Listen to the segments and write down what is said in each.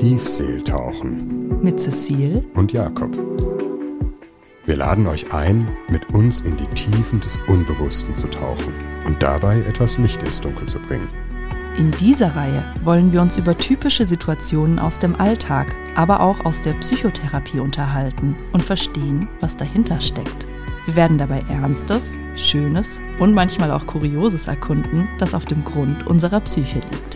Tiefseeltauchen mit Cecile und Jakob. Wir laden euch ein, mit uns in die Tiefen des Unbewussten zu tauchen und dabei etwas Licht ins Dunkel zu bringen. In dieser Reihe wollen wir uns über typische Situationen aus dem Alltag, aber auch aus der Psychotherapie unterhalten und verstehen, was dahinter steckt. Wir werden dabei Ernstes, Schönes und manchmal auch Kurioses erkunden, das auf dem Grund unserer Psyche liegt.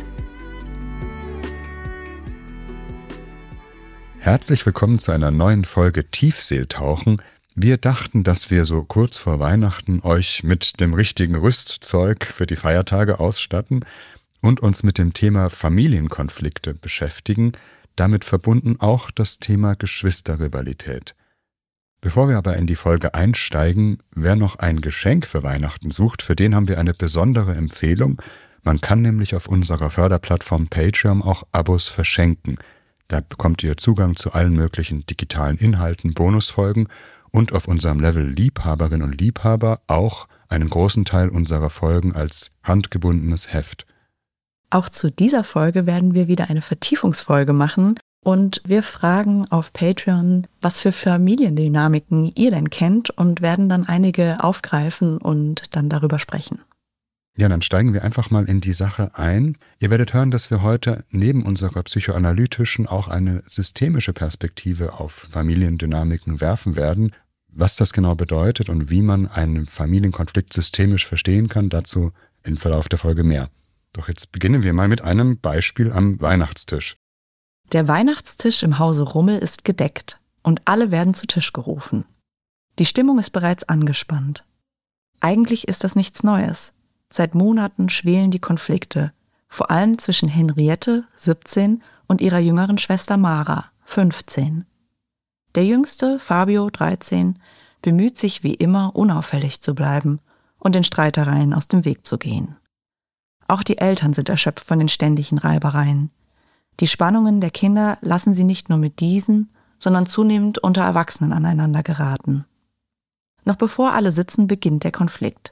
Herzlich willkommen zu einer neuen Folge Tiefseeltauchen. Wir dachten, dass wir so kurz vor Weihnachten euch mit dem richtigen Rüstzeug für die Feiertage ausstatten und uns mit dem Thema Familienkonflikte beschäftigen, damit verbunden auch das Thema Geschwisterrivalität. Bevor wir aber in die Folge einsteigen, wer noch ein Geschenk für Weihnachten sucht, für den haben wir eine besondere Empfehlung. Man kann nämlich auf unserer Förderplattform Patreon auch Abos verschenken. Da bekommt ihr Zugang zu allen möglichen digitalen Inhalten, Bonusfolgen und auf unserem Level Liebhaberinnen und Liebhaber auch einen großen Teil unserer Folgen als handgebundenes Heft. Auch zu dieser Folge werden wir wieder eine Vertiefungsfolge machen und wir fragen auf Patreon, was für Familiendynamiken ihr denn kennt und werden dann einige aufgreifen und dann darüber sprechen. Ja, dann steigen wir einfach mal in die Sache ein. Ihr werdet hören, dass wir heute neben unserer psychoanalytischen auch eine systemische Perspektive auf Familiendynamiken werfen werden. Was das genau bedeutet und wie man einen Familienkonflikt systemisch verstehen kann, dazu im Verlauf der Folge mehr. Doch jetzt beginnen wir mal mit einem Beispiel am Weihnachtstisch. Der Weihnachtstisch im Hause Rummel ist gedeckt und alle werden zu Tisch gerufen. Die Stimmung ist bereits angespannt. Eigentlich ist das nichts Neues. Seit Monaten schwelen die Konflikte, vor allem zwischen Henriette, 17, und ihrer jüngeren Schwester Mara, 15. Der Jüngste, Fabio, 13, bemüht sich wie immer, unauffällig zu bleiben und den Streitereien aus dem Weg zu gehen. Auch die Eltern sind erschöpft von den ständigen Reibereien. Die Spannungen der Kinder lassen sie nicht nur mit diesen, sondern zunehmend unter Erwachsenen aneinander geraten. Noch bevor alle sitzen, beginnt der Konflikt.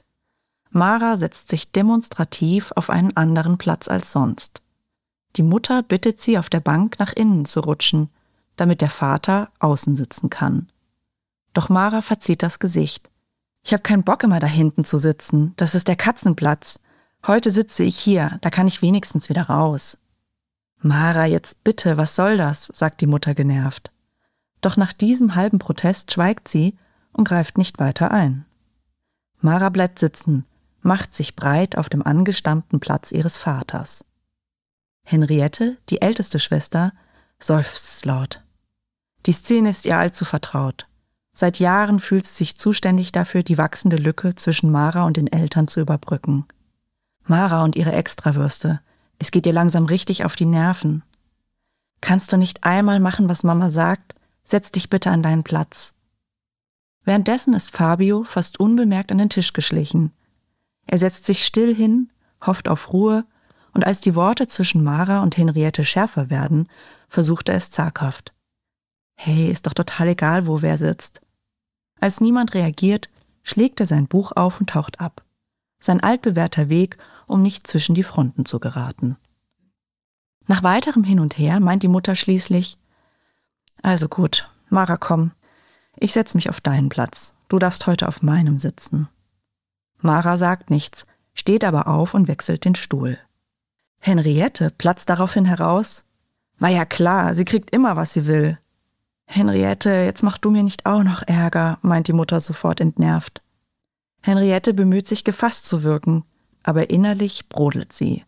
Mara setzt sich demonstrativ auf einen anderen Platz als sonst. Die Mutter bittet sie, auf der Bank nach innen zu rutschen, damit der Vater außen sitzen kann. Doch Mara verzieht das Gesicht. »Ich habe keinen Bock, immer da hinten zu sitzen. Das ist der Katzenplatz. Heute sitze ich hier, da kann ich wenigstens wieder raus.« »Mara, jetzt bitte, was soll das?« sagt die Mutter genervt. Doch nach diesem halben Protest schweigt sie und greift nicht weiter ein. Mara bleibt sitzen, macht sich breit auf dem angestammten Platz ihres Vaters. Henriette, die älteste Schwester, seufzt laut. Die Szene ist ihr allzu vertraut. Seit Jahren fühlt sie sich zuständig dafür, die wachsende Lücke zwischen Mara und den Eltern zu überbrücken. Mara und ihre Extrawürste, es geht ihr langsam richtig auf die Nerven. »Kannst du nicht einmal machen, was Mama sagt? Setz dich bitte an deinen Platz.« Währenddessen ist Fabio fast unbemerkt an den Tisch geschlichen. Er setzt sich still hin, hofft auf Ruhe, und als die Worte zwischen Mara und Henriette schärfer werden, versucht er es zaghaft. »Hey, ist doch total egal, wo wer sitzt.« Als niemand reagiert, schlägt er sein Buch auf und taucht ab. Sein altbewährter Weg, um nicht zwischen die Fronten zu geraten. Nach weiterem Hin und Her meint die Mutter schließlich: »Also gut, Mara, komm, ich setz mich auf deinen Platz. Du darfst heute auf meinem sitzen.« Mara sagt nichts, steht aber auf und wechselt den Stuhl. Henriette platzt daraufhin heraus: »War ja klar, sie kriegt immer, was sie will.« »Henriette, jetzt mach du mir nicht auch noch Ärger«, meint die Mutter sofort entnervt. Henriette bemüht sich, gefasst zu wirken, aber innerlich brodelt sie.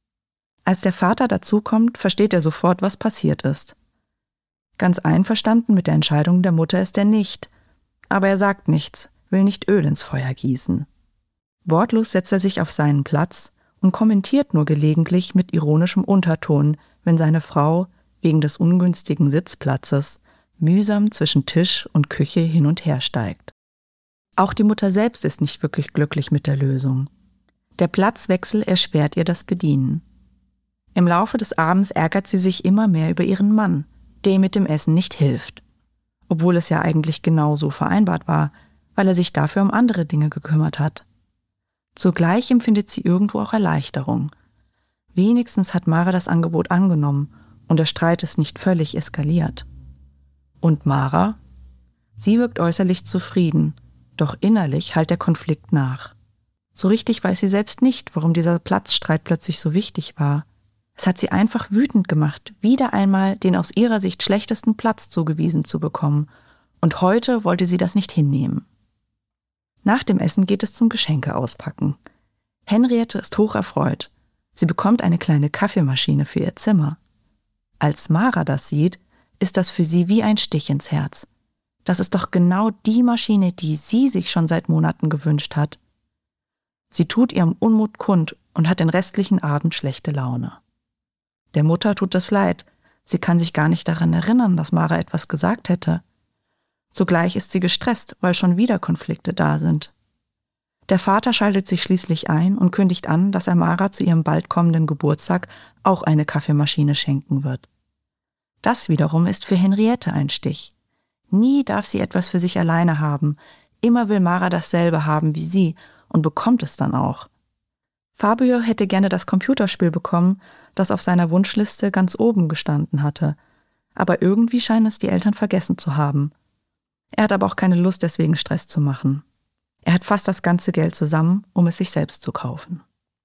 Als der Vater dazukommt, versteht er sofort, was passiert ist. Ganz einverstanden mit der Entscheidung der Mutter ist er nicht, aber er sagt nichts, will nicht Öl ins Feuer gießen. Wortlos setzt er sich auf seinen Platz und kommentiert nur gelegentlich mit ironischem Unterton, wenn seine Frau, wegen des ungünstigen Sitzplatzes, mühsam zwischen Tisch und Küche hin und her steigt. Auch die Mutter selbst ist nicht wirklich glücklich mit der Lösung. Der Platzwechsel erschwert ihr das Bedienen. Im Laufe des Abends ärgert sie sich immer mehr über ihren Mann, der ihr mit dem Essen nicht hilft. Obwohl es ja eigentlich genauso vereinbart war, weil er sich dafür um andere Dinge gekümmert hat. Zugleich empfindet sie irgendwo auch Erleichterung. Wenigstens hat Mara das Angebot angenommen und der Streit ist nicht völlig eskaliert. Und Mara? Sie wirkt äußerlich zufrieden, doch innerlich hallt der Konflikt nach. So richtig weiß sie selbst nicht, warum dieser Platzstreit plötzlich so wichtig war. Es hat sie einfach wütend gemacht, wieder einmal den aus ihrer Sicht schlechtesten Platz zugewiesen zu bekommen. Und heute wollte sie das nicht hinnehmen. Nach dem Essen geht es zum Geschenke auspacken. Henriette ist hocherfreut. Sie bekommt eine kleine Kaffeemaschine für ihr Zimmer. Als Mara das sieht, ist das für sie wie ein Stich ins Herz. Das ist doch genau die Maschine, die sie sich schon seit Monaten gewünscht hat. Sie tut ihrem Unmut kund und hat den restlichen Abend schlechte Laune. Der Mutter tut es leid. Sie kann sich gar nicht daran erinnern, dass Mara etwas gesagt hätte. Zugleich ist sie gestresst, weil schon wieder Konflikte da sind. Der Vater schaltet sich schließlich ein und kündigt an, dass er Mara zu ihrem bald kommenden Geburtstag auch eine Kaffeemaschine schenken wird. Das wiederum ist für Henriette ein Stich. Nie darf sie etwas für sich alleine haben. Immer will Mara dasselbe haben wie sie und bekommt es dann auch. Fabio hätte gerne das Computerspiel bekommen, das auf seiner Wunschliste ganz oben gestanden hatte. Aber irgendwie scheinen es die Eltern vergessen zu haben. Er hat aber auch keine Lust, deswegen Stress zu machen. Er hat fast das ganze Geld zusammen, um es sich selbst zu kaufen.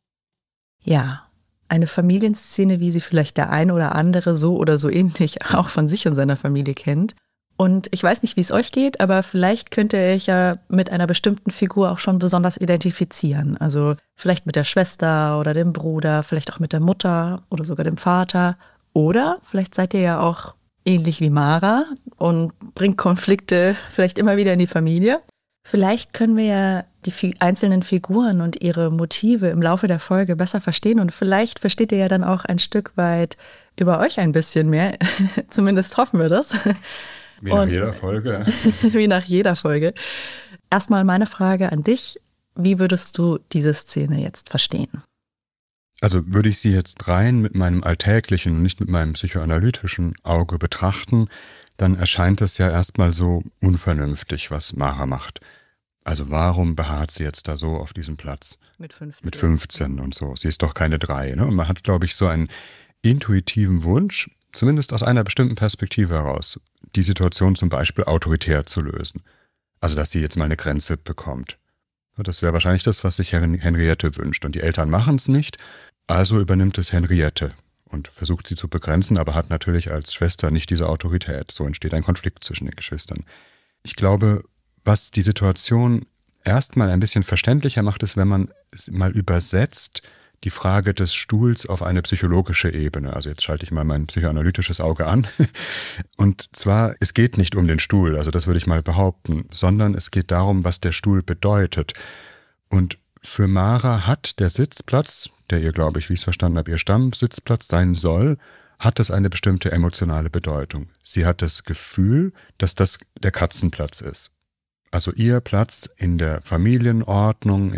Ja, eine Familienszene, wie sie vielleicht der ein oder andere so oder so ähnlich auch von sich und seiner Familie kennt. Und ich weiß nicht, wie es euch geht, aber vielleicht könnt ihr euch ja mit einer bestimmten Figur auch schon besonders identifizieren. Also vielleicht mit der Schwester oder dem Bruder, vielleicht auch mit der Mutter oder sogar dem Vater. Oder vielleicht seid ihr ja auch ähnlich wie Mara und bringt Konflikte vielleicht immer wieder in die Familie. Vielleicht können wir ja die einzelnen Figuren und ihre Motive im Laufe der Folge besser verstehen und vielleicht versteht ihr ja dann auch ein Stück weit über euch ein bisschen mehr. Zumindest hoffen wir das. Wie nach jeder Folge. Wie nach jeder Folge. Erstmal meine Frage an dich. Wie würdest du diese Szene jetzt verstehen? Also würde ich sie jetzt rein mit meinem alltäglichen und nicht mit meinem psychoanalytischen Auge betrachten, dann erscheint es ja erstmal so unvernünftig, was Mara macht. Also warum beharrt sie jetzt da so auf diesem Platz? Mit 15. Mit 15 und so. Sie ist doch keine 3. Ne? Und man hat, glaube ich, so einen intuitiven Wunsch, zumindest aus einer bestimmten Perspektive heraus, die Situation zum Beispiel autoritär zu lösen. Also dass sie jetzt mal eine Grenze bekommt. Das wäre wahrscheinlich das, was sich Henriette wünscht. Und die Eltern machen es nicht, also übernimmt es Henriette und versucht sie zu begrenzen, aber hat natürlich als Schwester nicht diese Autorität. So entsteht ein Konflikt zwischen den Geschwistern. Ich glaube, was die Situation erstmal ein bisschen verständlicher macht, ist, wenn man es mal übersetzt, die Frage des Stuhls auf eine psychologische Ebene. Also jetzt schalte ich mal mein psychoanalytisches Auge an. Und zwar, es geht nicht um den Stuhl, also das würde ich mal behaupten, sondern es geht darum, was der Stuhl bedeutet. Und für Mara hat der Sitzplatz, der ihr, glaube ich, wie ich es verstanden habe, ihr Stammsitzplatz sein soll, hat es eine bestimmte emotionale Bedeutung. Sie hat das Gefühl, dass das der Katzenplatz ist. Also ihr Platz in der Familienordnung,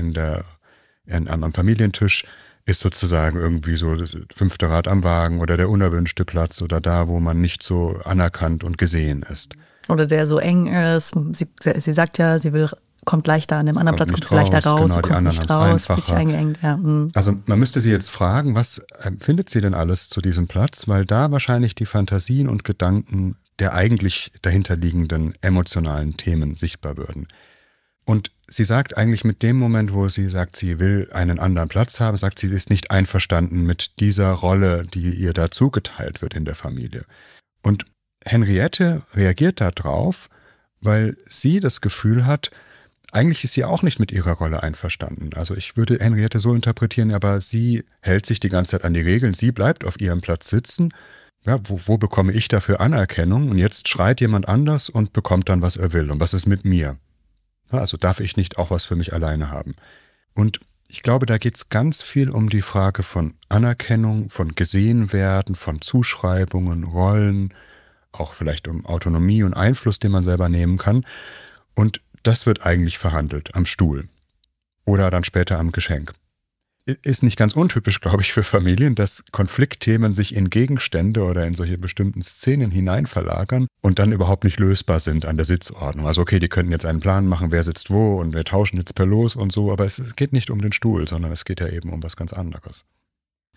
am Familientisch ist sozusagen irgendwie so das 5. Rad am Wagen oder der unerwünschte Platz oder da, wo man nicht so anerkannt und gesehen ist. Oder der so eng ist. Sie sagt ja, kommt leichter an dem anderen Platz, kommt leichter raus, genau, die anderen nicht raus, fühlt sich eingeengt. Ja. Also man müsste sie jetzt fragen, was empfindet sie denn alles zu diesem Platz, weil da wahrscheinlich die Fantasien und Gedanken der eigentlich dahinterliegenden emotionalen Themen sichtbar würden. Und sie sagt eigentlich mit dem Moment, wo sie sagt, sie will einen anderen Platz haben, sagt sie, sie ist nicht einverstanden mit dieser Rolle, die ihr da zugeteilt wird in der Familie. Und Henriette reagiert darauf, weil sie das Gefühl hat, eigentlich ist sie auch nicht mit ihrer Rolle einverstanden. Also ich würde Henriette so interpretieren, aber sie hält sich die ganze Zeit an die Regeln, sie bleibt auf ihrem Platz sitzen. Ja, wo bekomme ich dafür Anerkennung? Und jetzt schreit jemand anders und bekommt dann, was er will. Und was ist mit mir? Ja, also darf ich nicht auch was für mich alleine haben? Und ich glaube, da geht es ganz viel um die Frage von Anerkennung, von gesehen werden, von Zuschreibungen, Rollen, auch vielleicht um Autonomie und Einfluss, den man selber nehmen kann. Und das wird eigentlich verhandelt am Stuhl oder dann später am Geschenk. Ist nicht ganz untypisch, glaube ich, für Familien, dass Konfliktthemen sich in Gegenstände oder in solche bestimmten Szenen hineinverlagern und dann überhaupt nicht lösbar sind an der Sitzordnung. Also okay, die könnten jetzt einen Plan machen, wer sitzt wo und wir tauschen jetzt per Los und so, aber es geht nicht um den Stuhl, sondern es geht ja eben um was ganz anderes.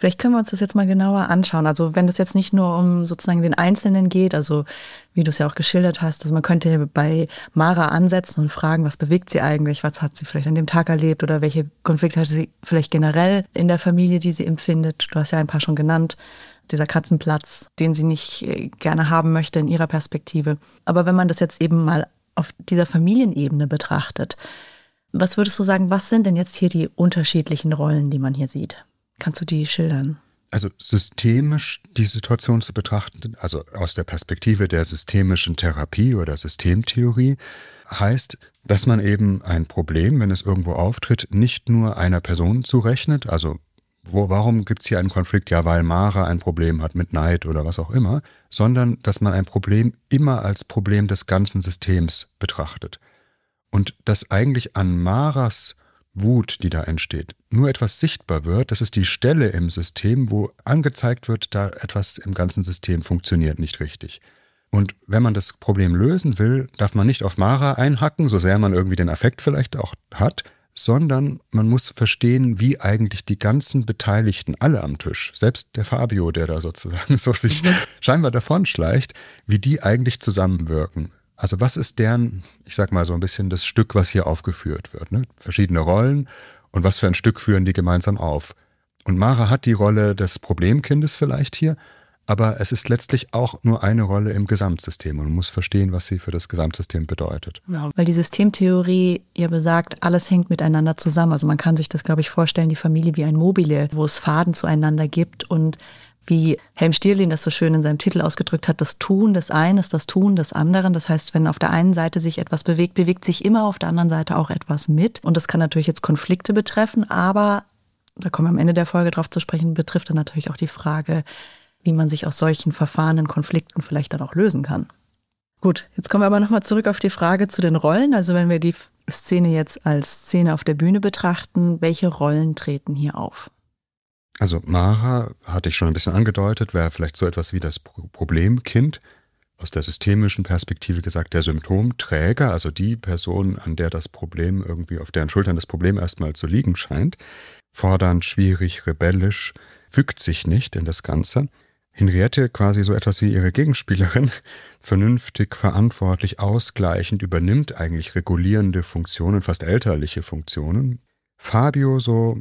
Vielleicht können wir uns das jetzt mal genauer anschauen. Also wenn das jetzt nicht nur um sozusagen den Einzelnen geht, also wie du es ja auch geschildert hast, also man könnte bei Mara ansetzen und fragen, was bewegt sie eigentlich, was hat sie vielleicht an dem Tag erlebt oder welche Konflikte hatte sie vielleicht generell in der Familie, die sie empfindet. Du hast ja ein paar schon genannt. Dieser Katzenplatz, den sie nicht gerne haben möchte in ihrer Perspektive. Aber wenn man das jetzt eben mal auf dieser Familienebene betrachtet, was würdest du sagen, was sind denn jetzt hier die unterschiedlichen Rollen, die man hier sieht? Kannst du die schildern? Also systemisch die Situation zu betrachten, also aus der Perspektive der systemischen Therapie oder Systemtheorie, heißt, dass man eben ein Problem, wenn es irgendwo auftritt, nicht nur einer Person zurechnet, also warum gibt es hier einen Konflikt? Ja, weil Mara ein Problem hat mit Neid oder was auch immer, sondern dass man ein Problem immer als Problem des ganzen Systems betrachtet. Und dass eigentlich an Maras Wut, die da entsteht, nur etwas sichtbar wird, das ist die Stelle im System, wo angezeigt wird, da etwas im ganzen System funktioniert nicht richtig. Und wenn man das Problem lösen will, darf man nicht auf Mara einhacken, so sehr man irgendwie den Affekt vielleicht auch hat, sondern man muss verstehen, wie eigentlich die ganzen Beteiligten, alle am Tisch, selbst der Fabio, der da sozusagen so sich scheinbar davonschleicht, wie die eigentlich zusammenwirken. Also was ist deren, ich sag mal so ein bisschen das Stück, was hier aufgeführt wird, ne? Verschiedene Rollen und was für ein Stück führen die gemeinsam auf. Und Mara hat die Rolle des Problemkindes vielleicht hier, aber es ist letztlich auch nur eine Rolle im Gesamtsystem und man muss verstehen, was sie für das Gesamtsystem bedeutet. Genau, weil die Systemtheorie ja besagt, alles hängt miteinander zusammen. Also man kann sich das, glaube ich, vorstellen, die Familie wie ein Mobile, wo es Faden zueinander gibt und wie Helm Stierlin das so schön in seinem Titel ausgedrückt hat, das Tun des einen ist das Tun des anderen. Das heißt, wenn auf der einen Seite sich etwas bewegt, bewegt sich immer auf der anderen Seite auch etwas mit. Und das kann natürlich jetzt Konflikte betreffen, aber, da kommen wir am Ende der Folge drauf zu sprechen, betrifft dann natürlich auch die Frage, wie man sich aus solchen verfahrenen Konflikten vielleicht dann auch lösen kann. Gut, jetzt kommen wir aber nochmal zurück auf die Frage zu den Rollen. Also wenn wir die Szene jetzt als Szene auf der Bühne betrachten, welche Rollen treten hier auf? Also Mara, hatte ich schon ein bisschen angedeutet, wäre vielleicht so etwas wie das Problemkind, aus der systemischen Perspektive gesagt der Symptomträger, also die Person, an der das Problem irgendwie, auf deren Schultern das Problem erstmal zu liegen scheint, fordernd, schwierig, rebellisch, fügt sich nicht in das Ganze. Henriette quasi so etwas wie ihre Gegenspielerin, vernünftig, verantwortlich, ausgleichend, übernimmt eigentlich regulierende Funktionen, fast elterliche Funktionen. Fabio so,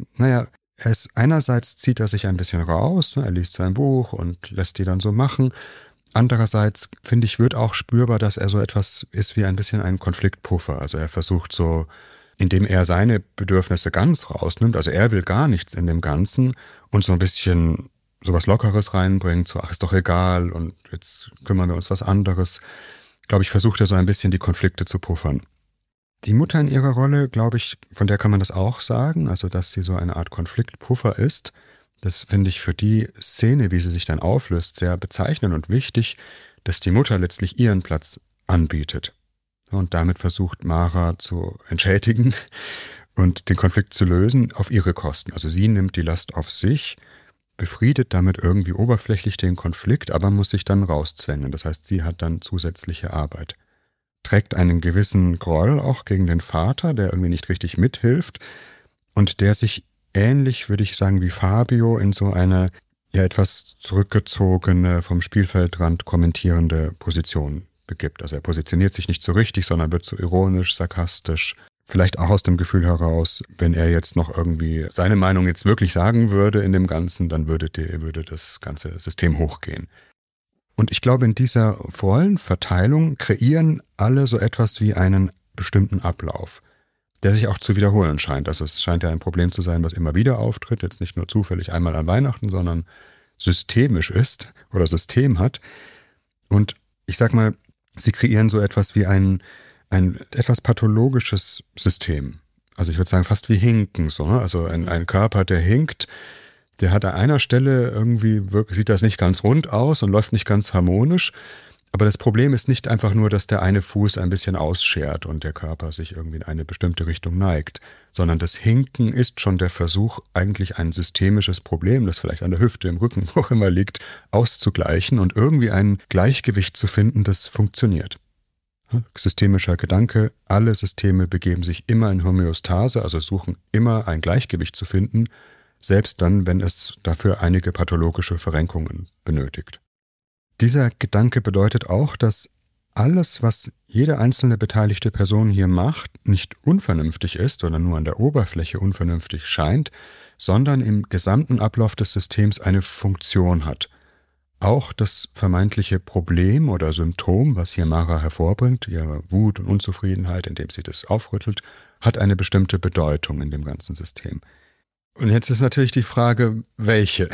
einerseits zieht er sich ein bisschen raus, er liest sein Buch und lässt die dann so machen. Andererseits, finde ich, wird auch spürbar, dass er so etwas ist wie ein bisschen ein Konfliktpuffer. Also er versucht so, indem er seine Bedürfnisse ganz rausnimmt, also er will gar nichts in dem Ganzen und so ein bisschen sowas Lockeres reinbringt, so ach ist doch egal und jetzt kümmern wir uns was anderes. Glaube ich, versucht er so ein bisschen die Konflikte zu puffern. Die Mutter in ihrer Rolle, glaube ich, von der kann man das auch sagen, also dass sie so eine Art Konfliktpuffer ist. Das finde ich für die Szene, wie sie sich dann auflöst, sehr bezeichnend und wichtig, dass die Mutter letztlich ihren Platz anbietet. Und damit versucht Mara zu entschädigen und den Konflikt zu lösen auf ihre Kosten. Also sie nimmt die Last auf sich, befriedet damit irgendwie oberflächlich den Konflikt, aber muss sich dann rauszwängen. Das heißt, sie hat dann zusätzliche Arbeit. Trägt einen gewissen Groll auch gegen den Vater, der irgendwie nicht richtig mithilft und der sich ähnlich, würde ich sagen, wie Fabio in so eine ja etwas zurückgezogene, vom Spielfeldrand kommentierende Position begibt. Also er positioniert sich nicht so richtig, sondern wird so ironisch, sarkastisch, vielleicht auch aus dem Gefühl heraus, wenn er jetzt noch irgendwie seine Meinung jetzt wirklich sagen würde in dem Ganzen, dann würde das ganze System hochgehen. Und ich glaube, in dieser Rollenverteilung kreieren alle so etwas wie einen bestimmten Ablauf, der sich auch zu wiederholen scheint. Also es scheint ja ein Problem zu sein, was immer wieder auftritt, jetzt nicht nur zufällig einmal an Weihnachten, sondern systemisch ist oder System hat. Und ich sag mal, sie kreieren so etwas wie ein etwas pathologisches System. Also ich würde sagen, fast wie Hinken, so, ne? Also ein Körper, der hinkt, der hat an einer Stelle irgendwie wirklich, sieht das nicht ganz rund aus und läuft nicht ganz harmonisch. Aber das Problem ist nicht einfach nur, dass der eine Fuß ein bisschen ausschert und der Körper sich irgendwie in eine bestimmte Richtung neigt, sondern das Hinken ist schon der Versuch, eigentlich ein systemisches Problem, das vielleicht an der Hüfte, im Rücken, wo auch immer liegt, auszugleichen und irgendwie ein Gleichgewicht zu finden, das funktioniert. Systemischer Gedanke, alle Systeme begeben sich immer in Homöostase, also suchen immer ein Gleichgewicht zu finden, selbst dann, wenn es dafür einige pathologische Verrenkungen benötigt. Dieser Gedanke bedeutet auch, dass alles, was jede einzelne beteiligte Person hier macht, nicht unvernünftig ist oder nur an der Oberfläche unvernünftig scheint, sondern im gesamten Ablauf des Systems eine Funktion hat. Auch das vermeintliche Problem oder Symptom, was hier Mara hervorbringt, ihre Wut und Unzufriedenheit, indem sie das aufrüttelt, hat eine bestimmte Bedeutung in dem ganzen System. Und jetzt ist natürlich die Frage, welche?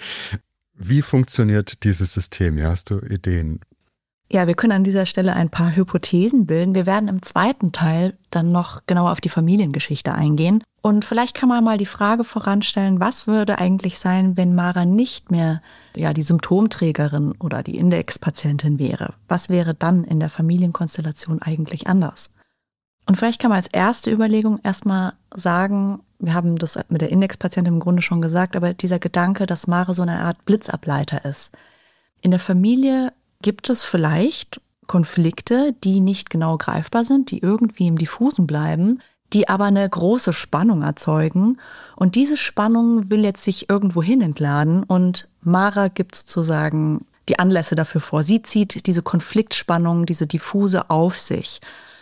Wie funktioniert dieses System? Ja, hast du Ideen? Ja, wir können an dieser Stelle ein paar Hypothesen bilden. Wir werden im zweiten Teil dann noch genauer auf die Familiengeschichte eingehen. Und vielleicht kann man mal die Frage voranstellen, was würde eigentlich sein, wenn Mara nicht mehr die Symptomträgerin oder die Indexpatientin wäre? Was wäre dann in der Familienkonstellation eigentlich anders? Und vielleicht kann man als erste Überlegung erstmal sagen, wir haben das mit der Indexpatientin im Grunde schon gesagt, aber dieser Gedanke, dass Mara so eine Art Blitzableiter ist. In der Familie gibt es vielleicht Konflikte, die nicht genau greifbar sind, die irgendwie im Diffusen bleiben, die aber eine große Spannung erzeugen. Und diese Spannung will jetzt sich irgendwo hin entladen und Mara gibt sozusagen die Anlässe dafür vor. Sie zieht diese Konfliktspannung, diese diffuse auf sich.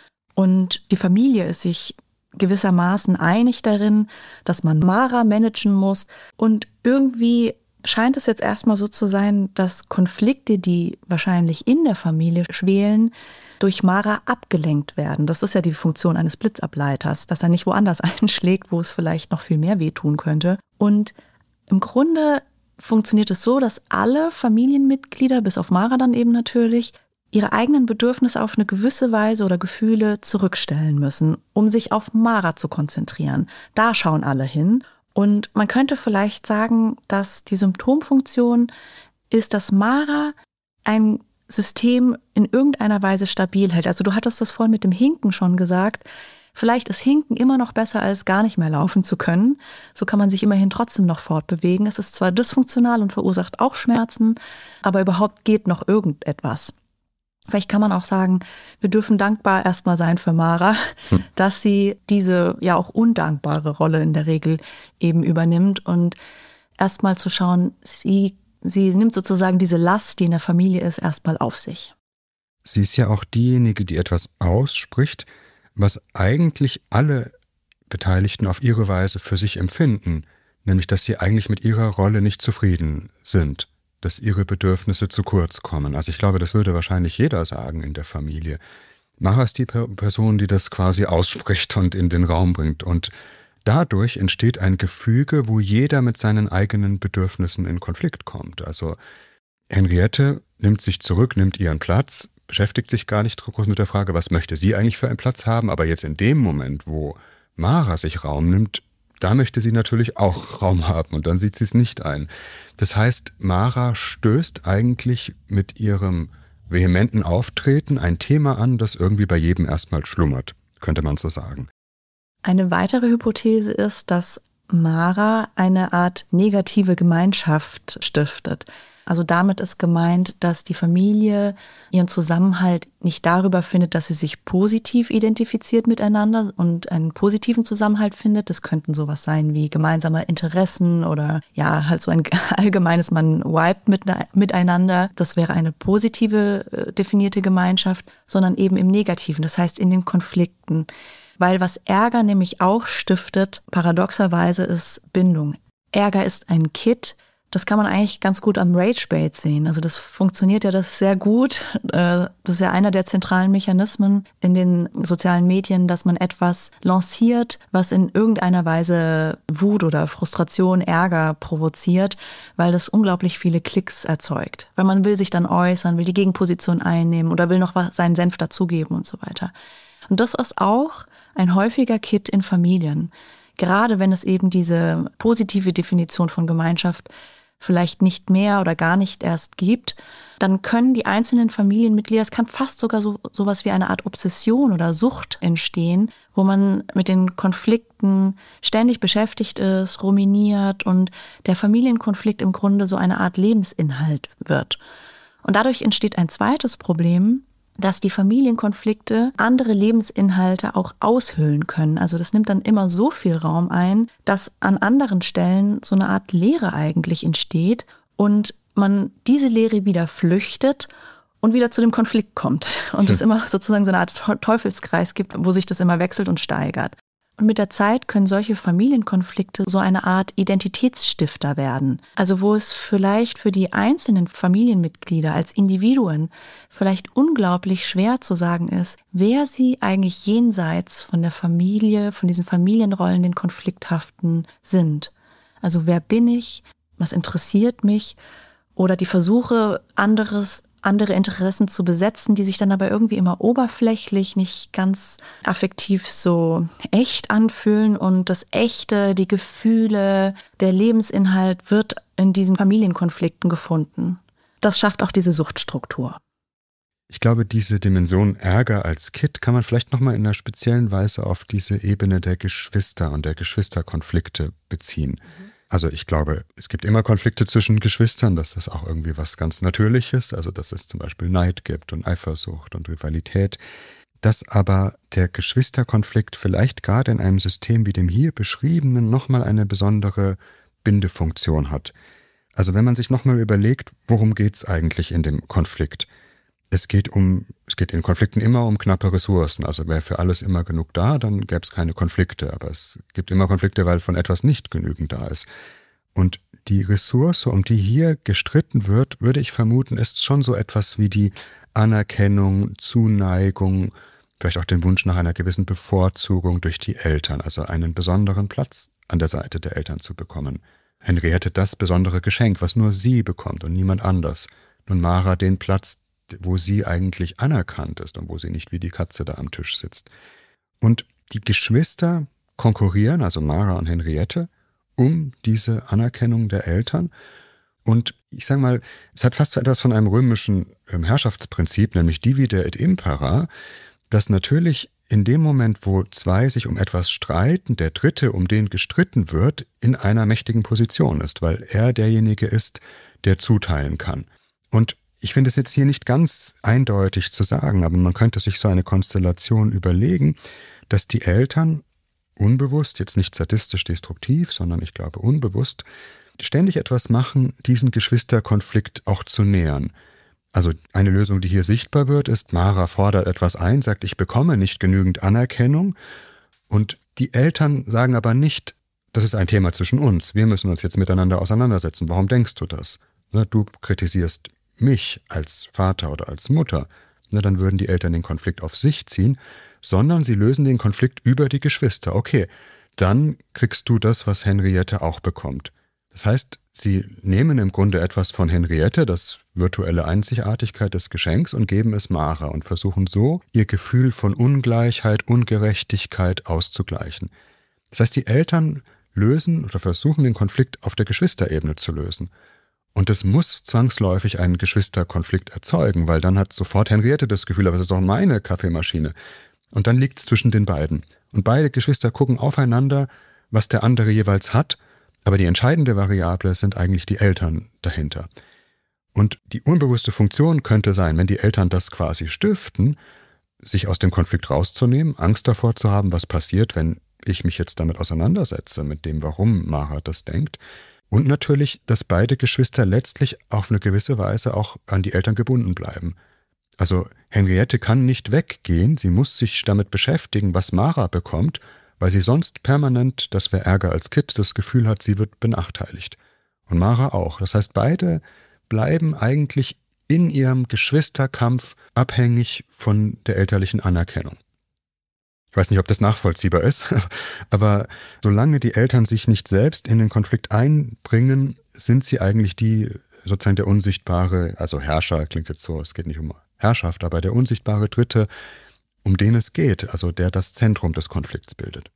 Und die Familie ist sich gewissermaßen einig darin, dass man Mara managen muss. Und irgendwie scheint es jetzt erstmal so zu sein, dass Konflikte, die wahrscheinlich in der Familie schwelen, durch Mara abgelenkt werden. Das ist ja die Funktion eines Blitzableiters, dass er nicht woanders einschlägt, wo es vielleicht noch viel mehr wehtun könnte. Und im Grunde funktioniert es so, dass alle Familienmitglieder, bis auf Mara dann eben natürlich, ihre eigenen Bedürfnisse auf eine gewisse Weise oder Gefühle zurückstellen müssen, um sich auf Mara zu konzentrieren. Da schauen alle hin. Und man könnte vielleicht sagen, dass die Symptomfunktion ist, dass Mara ein System in irgendeiner Weise stabil hält. Also du hattest das vorhin mit dem Hinken schon gesagt. Vielleicht ist Hinken immer noch besser, als gar nicht mehr laufen zu können. So kann man sich immerhin trotzdem noch fortbewegen. Es ist zwar dysfunktional und verursacht auch Schmerzen, aber überhaupt geht noch irgendetwas. Vielleicht kann man auch sagen, wir dürfen dankbar erstmal sein für Mara, dass sie diese ja auch undankbare Rolle in der Regel eben übernimmt und erstmal zu schauen, sie nimmt sozusagen diese Last, die in der Familie ist, erstmal auf sich. Sie ist ja auch diejenige, die etwas ausspricht, was eigentlich alle Beteiligten auf ihre Weise für sich empfinden, nämlich dass sie eigentlich mit ihrer Rolle nicht zufrieden sind, dass ihre Bedürfnisse zu kurz kommen. Also ich glaube, das würde wahrscheinlich jeder sagen in der Familie. Mara ist die Person, die das quasi ausspricht und in den Raum bringt. Und dadurch entsteht ein Gefüge, wo jeder mit seinen eigenen Bedürfnissen in Konflikt kommt. Also Henriette nimmt sich zurück, nimmt ihren Platz, beschäftigt sich gar nicht groß mit der Frage, was möchte sie eigentlich für einen Platz haben. Aber jetzt in dem Moment, wo Mara sich Raum nimmt, da möchte sie natürlich auch Raum haben und dann sieht sie es nicht ein. Das heißt, Mara stößt eigentlich mit ihrem vehementen Auftreten ein Thema an, das irgendwie bei jedem erstmal schlummert, könnte man so sagen. Eine weitere Hypothese ist, dass Mara eine Art negative Gemeinschaft stiftet. Also damit ist gemeint, dass die Familie ihren Zusammenhalt nicht darüber findet, dass sie sich positiv identifiziert miteinander und einen positiven Zusammenhalt findet. Das könnten sowas sein wie gemeinsame Interessen oder ja, halt so ein allgemeines, man vibet miteinander. Das wäre eine positive definierte Gemeinschaft, sondern eben im Negativen, das heißt in den Konflikten. Weil was Ärger nämlich auch stiftet, paradoxerweise, ist Bindung. Ärger ist ein Kit. Das kann man eigentlich ganz gut am Rage-Bait sehen. Also das funktioniert ja das sehr gut. Das ist ja einer der zentralen Mechanismen in den sozialen Medien, dass man etwas lanciert, was in irgendeiner Weise Wut oder Frustration, Ärger provoziert, weil das unglaublich viele Klicks erzeugt. Weil man will sich dann äußern, will die Gegenposition einnehmen oder will noch seinen Senf dazugeben und so weiter. Und das ist auch ein häufiger Kit in Familien. Gerade wenn es eben diese positive Definition von Gemeinschaft vielleicht nicht mehr oder gar nicht erst gibt, dann können die einzelnen Familienmitglieder, es kann fast sogar sowas wie eine Art Obsession oder Sucht entstehen, wo man mit den Konflikten ständig beschäftigt ist, ruminiert und der Familienkonflikt im Grunde so eine Art Lebensinhalt wird. Und dadurch entsteht ein zweites Problem, dass die Familienkonflikte andere Lebensinhalte auch aushöhlen können. Also das nimmt dann immer so viel Raum ein, dass an anderen Stellen so eine Art Leere eigentlich entsteht und man diese Leere wieder flüchtet und wieder zu dem Konflikt kommt. Und es immer sozusagen so eine Art Teufelskreis gibt, wo sich das immer wechselt und steigert. Und mit der Zeit können solche Familienkonflikte so eine Art Identitätsstifter werden. Also wo es vielleicht für die einzelnen Familienmitglieder als Individuen vielleicht unglaublich schwer zu sagen ist, wer sie eigentlich jenseits von der Familie, von diesen Familienrollen, den Konflikthaften sind. Also wer bin ich? Was interessiert mich? Oder die Versuche, andere Interessen zu besetzen, die sich dann aber irgendwie immer oberflächlich, nicht ganz affektiv so echt anfühlen. Und das Echte, die Gefühle, der Lebensinhalt wird in diesen Familienkonflikten gefunden. Das schafft auch diese Suchtstruktur. Ich glaube, diese Dimension Ärger als Kind kann man vielleicht nochmal in einer speziellen Weise auf diese Ebene der Geschwister und der Geschwisterkonflikte beziehen. Also ich glaube, es gibt immer Konflikte zwischen Geschwistern, das ist auch irgendwie was ganz Natürliches, also dass es zum Beispiel Neid gibt und Eifersucht und Rivalität. Dass aber der Geschwisterkonflikt vielleicht gerade in einem System wie dem hier beschriebenen nochmal eine besondere Bindefunktion hat. Also wenn man sich nochmal überlegt, worum geht es eigentlich in dem Konflikt? Es geht in Konflikten immer um knappe Ressourcen. Also wäre für alles immer genug da, dann gäbe es keine Konflikte. Aber es gibt immer Konflikte, weil von etwas nicht genügend da ist. Und die Ressource, um die hier gestritten wird, würde ich vermuten, ist schon so etwas wie die Anerkennung, Zuneigung, vielleicht auch den Wunsch nach einer gewissen Bevorzugung durch die Eltern. Also einen besonderen Platz an der Seite der Eltern zu bekommen. Henriette das besondere Geschenk, was nur sie bekommt und niemand anders. Nun Mara den Platz, wo sie eigentlich anerkannt ist und wo sie nicht wie die Katze da am Tisch sitzt. Und die Geschwister konkurrieren, also Mara und Henriette, um diese Anerkennung der Eltern. Und ich sage mal, es hat fast etwas von einem römischen Herrschaftsprinzip, nämlich divide et impera, dass natürlich in dem Moment, wo zwei sich um etwas streiten, der Dritte, um den gestritten wird, in einer mächtigen Position ist, weil er derjenige ist, der zuteilen kann. Und ich finde es jetzt hier nicht ganz eindeutig zu sagen, aber man könnte sich so eine Konstellation überlegen, dass die Eltern unbewusst, jetzt nicht sadistisch destruktiv, sondern ich glaube unbewusst, ständig etwas machen, diesen Geschwisterkonflikt auch zu nähern. Also eine Lösung, die hier sichtbar wird, ist, Mara fordert etwas ein, sagt, ich bekomme nicht genügend Anerkennung. Und die Eltern sagen aber nicht, das ist ein Thema zwischen uns, wir müssen uns jetzt miteinander auseinandersetzen. Warum denkst du das? Du kritisierst mich als Vater oder als Mutter, dann würden die Eltern den Konflikt auf sich ziehen, sondern sie lösen den Konflikt über die Geschwister. Okay, dann kriegst du das, was Henriette auch bekommt. Das heißt, sie nehmen im Grunde etwas von Henriette, das virtuelle Einzigartigkeit des Geschenks, und geben es Mara und versuchen so, ihr Gefühl von Ungleichheit, Ungerechtigkeit auszugleichen. Das heißt, die Eltern lösen oder versuchen den Konflikt auf der Geschwisterebene zu lösen. Und es muss zwangsläufig einen Geschwisterkonflikt erzeugen, weil dann hat sofort Henriette das Gefühl, aber es ist doch meine Kaffeemaschine. Und dann liegt es zwischen den beiden. Und beide Geschwister gucken aufeinander, was der andere jeweils hat, aber die entscheidende Variable sind eigentlich die Eltern dahinter. Und die unbewusste Funktion könnte sein, wenn die Eltern das quasi stiften, sich aus dem Konflikt rauszunehmen, Angst davor zu haben, was passiert, wenn ich mich jetzt damit auseinandersetze, mit dem, warum Mara das denkt. Und natürlich, dass beide Geschwister letztlich auf eine gewisse Weise auch an die Eltern gebunden bleiben. Also Henriette kann nicht weggehen, sie muss sich damit beschäftigen, was Mara bekommt, weil sie sonst permanent, das wäre Ärger als Kind, das Gefühl hat, sie wird benachteiligt. Und Mara auch. Das heißt, beide bleiben eigentlich in ihrem Geschwisterkampf abhängig von der elterlichen Anerkennung. Ich weiß nicht, ob das nachvollziehbar ist, aber solange die Eltern sich nicht selbst in den Konflikt einbringen, sind sie eigentlich die, sozusagen der unsichtbare, also Herrscher klingt jetzt so, es geht nicht um Herrschaft, aber der unsichtbare Dritte, um den es geht, also der das Zentrum des Konflikts bildet.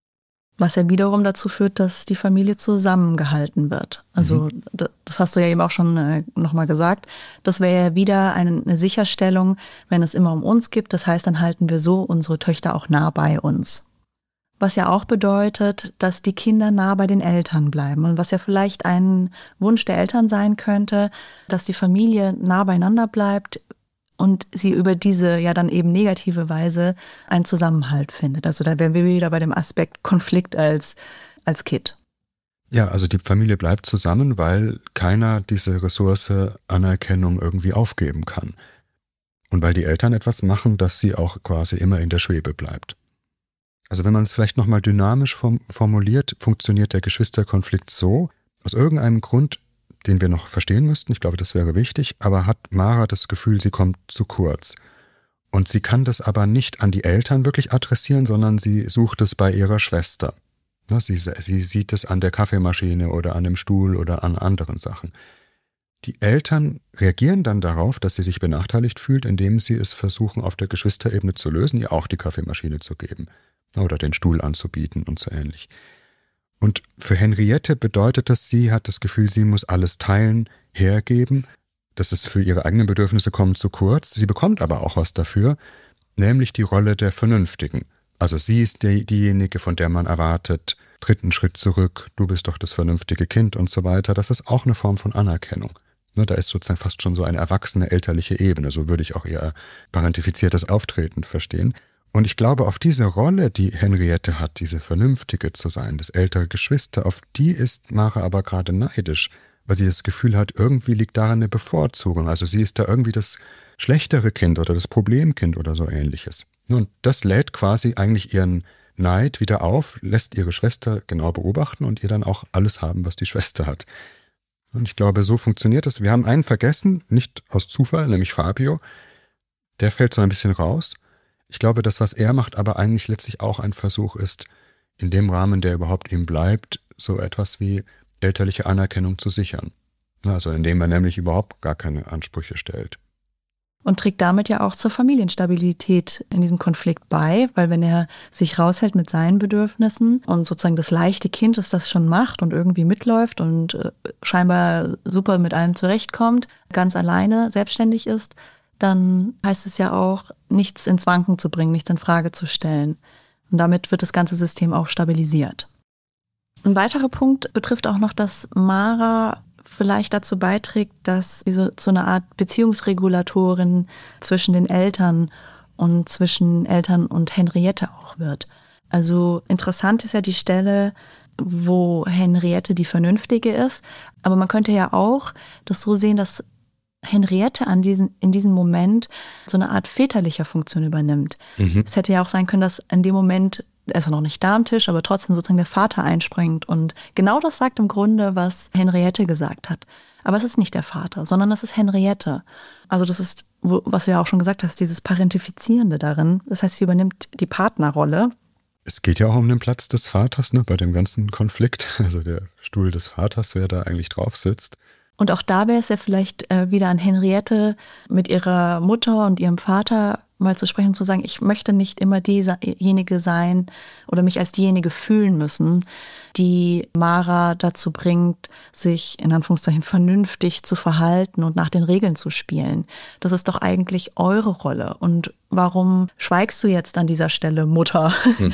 Was ja wiederum dazu führt, dass die Familie zusammengehalten wird. Also das hast du ja eben auch schon nochmal gesagt. Das wäre ja wieder eine Sicherstellung, wenn es immer um uns geht. Das heißt, dann halten wir so unsere Töchter auch nah bei uns. Was ja auch bedeutet, dass die Kinder nah bei den Eltern bleiben. Und was ja vielleicht ein Wunsch der Eltern sein könnte, dass die Familie nah beieinander bleibt, und sie über diese ja dann eben negative Weise einen Zusammenhalt findet. Also da wären wir wieder bei dem Aspekt Konflikt als Kit. Ja, also die Familie bleibt zusammen, weil keiner diese Ressource Anerkennung irgendwie aufgeben kann. Und weil die Eltern etwas machen, dass sie auch quasi immer in der Schwebe bleibt. Also wenn man es vielleicht nochmal dynamisch formuliert, funktioniert der Geschwisterkonflikt so, aus irgendeinem Grund, den wir noch verstehen müssten, ich glaube, das wäre wichtig, aber hat Mara das Gefühl, sie kommt zu kurz. Und sie kann das aber nicht an die Eltern wirklich adressieren, sondern sie sucht es bei ihrer Schwester. Sie sieht es an der Kaffeemaschine oder an dem Stuhl oder an anderen Sachen. Die Eltern reagieren dann darauf, dass sie sich benachteiligt fühlt, indem sie es versuchen, auf der Geschwisterebene zu lösen, ihr auch die Kaffeemaschine zu geben oder den Stuhl anzubieten und so ähnlich. Und für Henriette bedeutet das, sie hat das Gefühl, sie muss alles teilen, hergeben. Das ist für ihre eigenen Bedürfnisse kommt zu kurz. Sie bekommt aber auch was dafür, nämlich die Rolle der Vernünftigen. Also sie ist diejenige, von der man erwartet, tritt einen Schritt zurück, du bist doch das vernünftige Kind und so weiter. Das ist auch eine Form von Anerkennung. Da ist sozusagen fast schon so eine erwachsene elterliche Ebene. So würde ich auch ihr parentifiziertes Auftreten verstehen. Und ich glaube, auf diese Rolle, die Henriette hat, diese Vernünftige zu sein, das ältere Geschwister, auf die ist Mara aber gerade neidisch, weil sie das Gefühl hat, irgendwie liegt daran eine Bevorzugung. Also sie ist da irgendwie das schlechtere Kind oder das Problemkind oder so ähnliches. Und das lädt quasi eigentlich ihren Neid wieder auf, lässt ihre Schwester genau beobachten und ihr dann auch alles haben, was die Schwester hat. Und ich glaube, so funktioniert es. Wir haben einen vergessen, nicht aus Zufall, nämlich Fabio. Der fällt so ein bisschen raus. Ich glaube, das, was er macht, aber eigentlich letztlich auch ein Versuch ist, in dem Rahmen, der überhaupt ihm bleibt, so etwas wie elterliche Anerkennung zu sichern. Also indem er nämlich überhaupt gar keine Ansprüche stellt. Und trägt damit ja auch zur Familienstabilität in diesem Konflikt bei, weil wenn er sich raushält mit seinen Bedürfnissen und sozusagen das leichte Kind, das schon macht und irgendwie mitläuft und scheinbar super mit allem zurechtkommt, ganz alleine selbstständig ist, dann heißt es ja auch, nichts ins Wanken zu bringen, nichts in Frage zu stellen. Und damit wird das ganze System auch stabilisiert. Ein weiterer Punkt betrifft auch noch, dass Mara vielleicht dazu beiträgt, dass sie so eine Art Beziehungsregulatorin zwischen den Eltern und zwischen Eltern und Henriette auch wird. Also interessant ist ja die Stelle, wo Henriette die Vernünftige ist, aber man könnte ja auch das so sehen, dass Henriette in diesem Moment so eine Art väterlicher Funktion übernimmt. Es hätte ja auch sein können, dass in dem Moment, er ist ja noch nicht da am Tisch, aber trotzdem sozusagen der Vater einspringt und genau das sagt im Grunde, was Henriette gesagt hat. Aber es ist nicht der Vater, sondern es ist Henriette. Also das ist, was du ja auch schon gesagt hast, dieses Parentifizierende darin. Das heißt, sie übernimmt die Partnerrolle. Es geht ja auch um den Platz des Vaters, ne, bei dem ganzen Konflikt. Also der Stuhl des Vaters, wer da eigentlich drauf sitzt. Und auch da wäre es ja vielleicht wieder an Henriette mit ihrer Mutter und ihrem Vater mal zu sprechen, zu sagen, ich möchte nicht immer diejenige sein oder mich als diejenige fühlen müssen, die Mara dazu bringt, sich in Anführungszeichen vernünftig zu verhalten und nach den Regeln zu spielen. Das ist doch eigentlich eure Rolle. Und warum schweigst du jetzt an dieser Stelle, Mutter,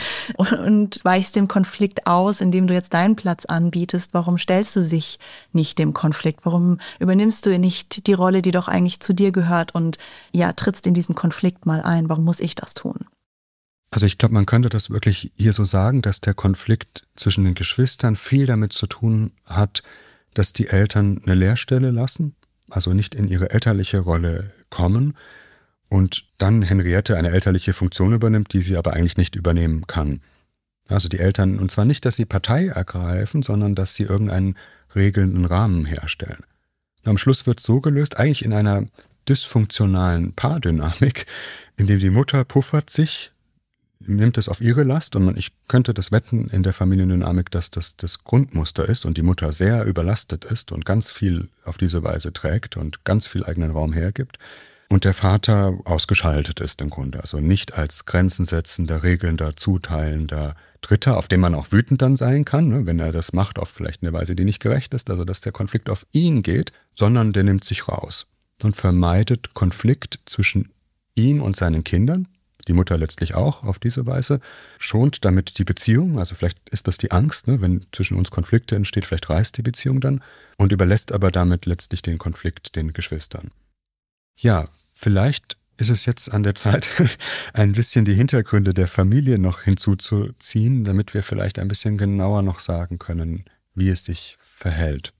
und weichst dem Konflikt aus, indem du jetzt deinen Platz anbietest? Warum stellst du dich nicht dem Konflikt? Warum übernimmst du nicht die Rolle, die doch eigentlich zu dir gehört und ja, trittst in diesen Konflikt mal ein? Warum muss ich das tun? Also ich glaube, man könnte das wirklich hier so sagen, dass der Konflikt zwischen den Geschwistern viel damit zu tun hat, dass die Eltern eine Leerstelle lassen, also nicht in ihre elterliche Rolle kommen und dann Henriette eine elterliche Funktion übernimmt, die sie aber eigentlich nicht übernehmen kann. Also die Eltern, und zwar nicht, dass sie Partei ergreifen, sondern dass sie irgendeinen regelnden Rahmen herstellen. Und am Schluss wird es so gelöst, eigentlich in einer dysfunktionalen Paardynamik, in dem die Mutter puffert sich, nimmt es auf ihre Last und ich könnte das wetten in der Familiendynamik, dass das das Grundmuster ist und die Mutter sehr überlastet ist und ganz viel auf diese Weise trägt und ganz viel eigenen Raum hergibt und der Vater ausgeschaltet ist im Grunde, also nicht als grenzensetzender, regelnder, zuteilender Dritter, auf den man auch wütend dann sein kann, ne, wenn er das macht auf vielleicht eine Weise, die nicht gerecht ist, also dass der Konflikt auf ihn geht, sondern der nimmt sich raus und vermeidet Konflikt zwischen ihm und seinen Kindern, die Mutter letztlich auch auf diese Weise, schont damit die Beziehung, also vielleicht ist das die Angst, ne, wenn zwischen uns Konflikte entsteht, vielleicht reißt die Beziehung dann und überlässt aber damit letztlich den Konflikt den Geschwistern. Ja, Vielleicht ist es jetzt an der Zeit, ein bisschen die Hintergründe der Familie noch hinzuzuziehen, damit wir vielleicht ein bisschen genauer noch sagen können, wie es sich verhält.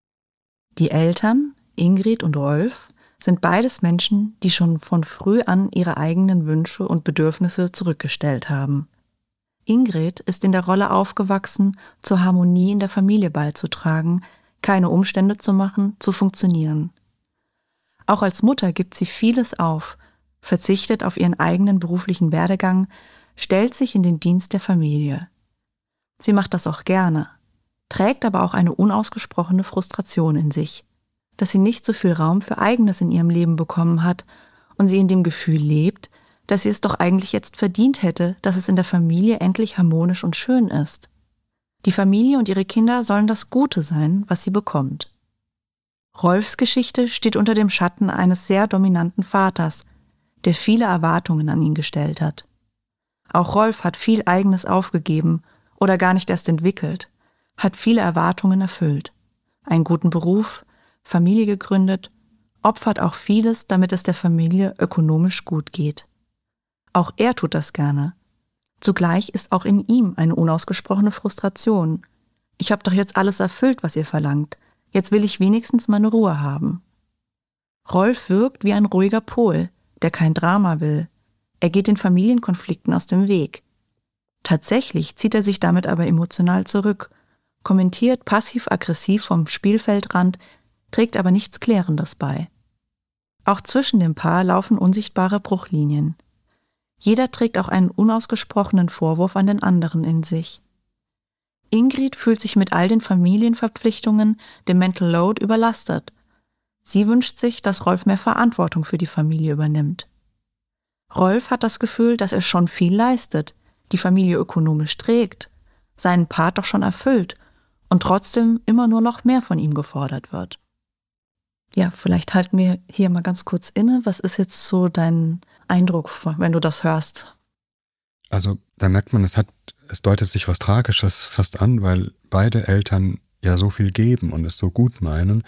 Die Eltern, Ingrid und Rolf, sind beides Menschen, die schon von früh an ihre eigenen Wünsche und Bedürfnisse zurückgestellt haben. Ingrid ist in der Rolle aufgewachsen, zur Harmonie in der Familie beizutragen, keine Umstände zu machen, zu funktionieren. Auch als Mutter gibt sie vieles auf, verzichtet auf ihren eigenen beruflichen Werdegang, stellt sich in den Dienst der Familie. Sie macht das auch gerne, trägt aber auch eine unausgesprochene Frustration in sich, dass sie nicht so viel Raum für Eigenes in ihrem Leben bekommen hat und sie in dem Gefühl lebt, dass sie es doch eigentlich jetzt verdient hätte, dass es in der Familie endlich harmonisch und schön ist. Die Familie und ihre Kinder sollen das Gute sein, was sie bekommt. Rolfs Geschichte steht unter dem Schatten eines sehr dominanten Vaters, der viele Erwartungen an ihn gestellt hat. Auch Rolf hat viel Eigenes aufgegeben oder gar nicht erst entwickelt, hat viele Erwartungen erfüllt, einen guten Beruf, Familie gegründet, opfert auch vieles, damit es der Familie ökonomisch gut geht. Auch er tut das gerne. Zugleich ist auch in ihm eine unausgesprochene Frustration. Ich habe doch jetzt alles erfüllt, was ihr verlangt. Jetzt will ich wenigstens meine Ruhe haben. Rolf wirkt wie ein ruhiger Pol, der kein Drama will. Er geht den Familienkonflikten aus dem Weg. Tatsächlich zieht er sich damit aber emotional zurück, kommentiert passiv-aggressiv vom Spielfeldrand, trägt aber nichts Klärendes bei. Auch zwischen dem Paar laufen unsichtbare Bruchlinien. Jeder trägt auch einen unausgesprochenen Vorwurf an den anderen in sich. Ingrid fühlt sich mit all den Familienverpflichtungen, dem Mental Load überlastet. Sie wünscht sich, dass Rolf mehr Verantwortung für die Familie übernimmt. Rolf hat das Gefühl, dass er schon viel leistet, die Familie ökonomisch trägt, seinen Part doch schon erfüllt und trotzdem immer nur noch mehr von ihm gefordert wird. Ja, vielleicht halten wir hier mal ganz kurz inne. Was ist jetzt so dein Eindruck, wenn du das hörst? Also da merkt man, es deutet sich was Tragisches fast an, weil beide Eltern ja so viel geben und es so gut meinen.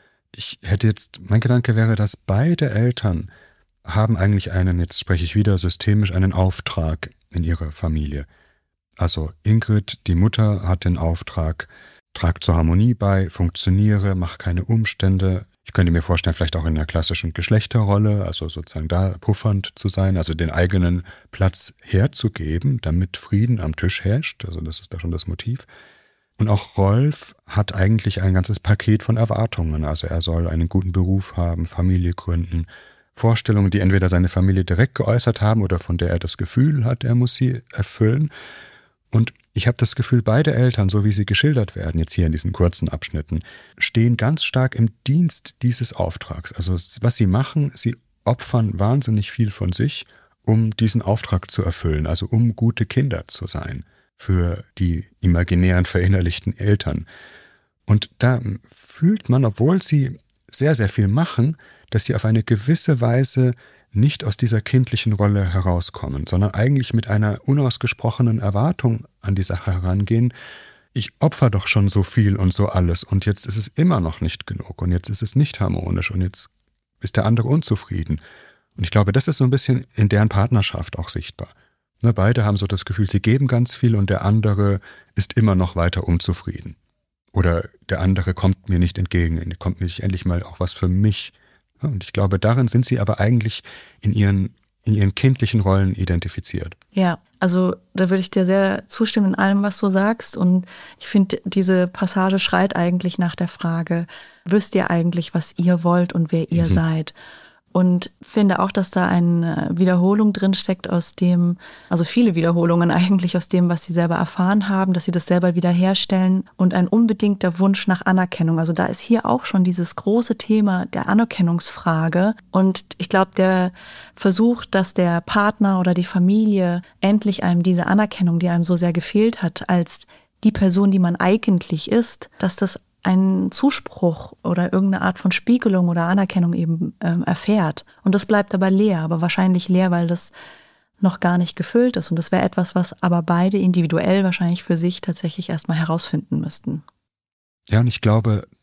Mein Gedanke wäre, dass beide Eltern haben eigentlich jetzt spreche ich wieder systemisch, einen Auftrag in ihrer Familie. Also Ingrid, die Mutter, hat den Auftrag, trag zur Harmonie bei, funktioniere, mach keine Umstände. Ich könnte mir vorstellen, vielleicht auch in einer klassischen Geschlechterrolle, also sozusagen da puffernd zu sein, also den eigenen Platz herzugeben, damit Frieden am Tisch herrscht. Also das ist da schon das Motiv. Und auch Rolf hat eigentlich ein ganzes Paket von Erwartungen. Also er soll einen guten Beruf haben, Familie gründen, Vorstellungen, die entweder seine Familie direkt geäußert haben oder von der er das Gefühl hat, er muss sie erfüllen. Und ich habe das Gefühl, beide Eltern, so wie sie geschildert werden, jetzt hier in diesen kurzen Abschnitten, stehen ganz stark im Dienst dieses Auftrags. Also was sie machen, sie opfern wahnsinnig viel von sich, um diesen Auftrag zu erfüllen, also um gute Kinder zu sein für die imaginären, verinnerlichten Eltern. Und da fühlt man, obwohl sie sehr, sehr viel machen, dass sie auf eine gewisse Weise nicht aus dieser kindlichen Rolle herauskommen, sondern eigentlich mit einer unausgesprochenen Erwartung an die Sache herangehen. Ich opfer doch schon so viel und so alles und jetzt ist es immer noch nicht genug und jetzt ist es nicht harmonisch und jetzt ist der andere unzufrieden. Und ich glaube, das ist so ein bisschen in deren Partnerschaft auch sichtbar. Ne, beide haben so das Gefühl, sie geben ganz viel und der andere ist immer noch weiter unzufrieden. Oder der andere kommt mir nicht entgegen, kommt nicht endlich mal auch was für mich. Und ich glaube, darin sind sie aber eigentlich in ihren kindlichen Rollen identifiziert. Ja, also da würde ich dir sehr zustimmen in allem, was du sagst. Und ich finde, diese Passage schreit eigentlich nach der Frage, wisst ihr eigentlich, was ihr wollt und wer ihr seid? Und finde auch, dass da eine Wiederholung drinsteckt aus dem, also viele Wiederholungen eigentlich aus dem, was sie selber erfahren haben, dass sie das selber wiederherstellen und ein unbedingter Wunsch nach Anerkennung. Also da ist hier auch schon dieses große Thema der Anerkennungsfrage. Und ich glaube, der Versuch, dass der Partner oder die Familie endlich einem diese Anerkennung, die einem so sehr gefehlt hat, als die Person, die man eigentlich ist, dass das einen Zuspruch oder irgendeine Art von Spiegelung oder Anerkennung eben erfährt. Und das bleibt aber leer, aber wahrscheinlich leer, weil das noch gar nicht gefüllt ist. Und das wäre etwas, was aber beide individuell wahrscheinlich für sich tatsächlich erstmal herausfinden müssten. Ja, und ich glaube, das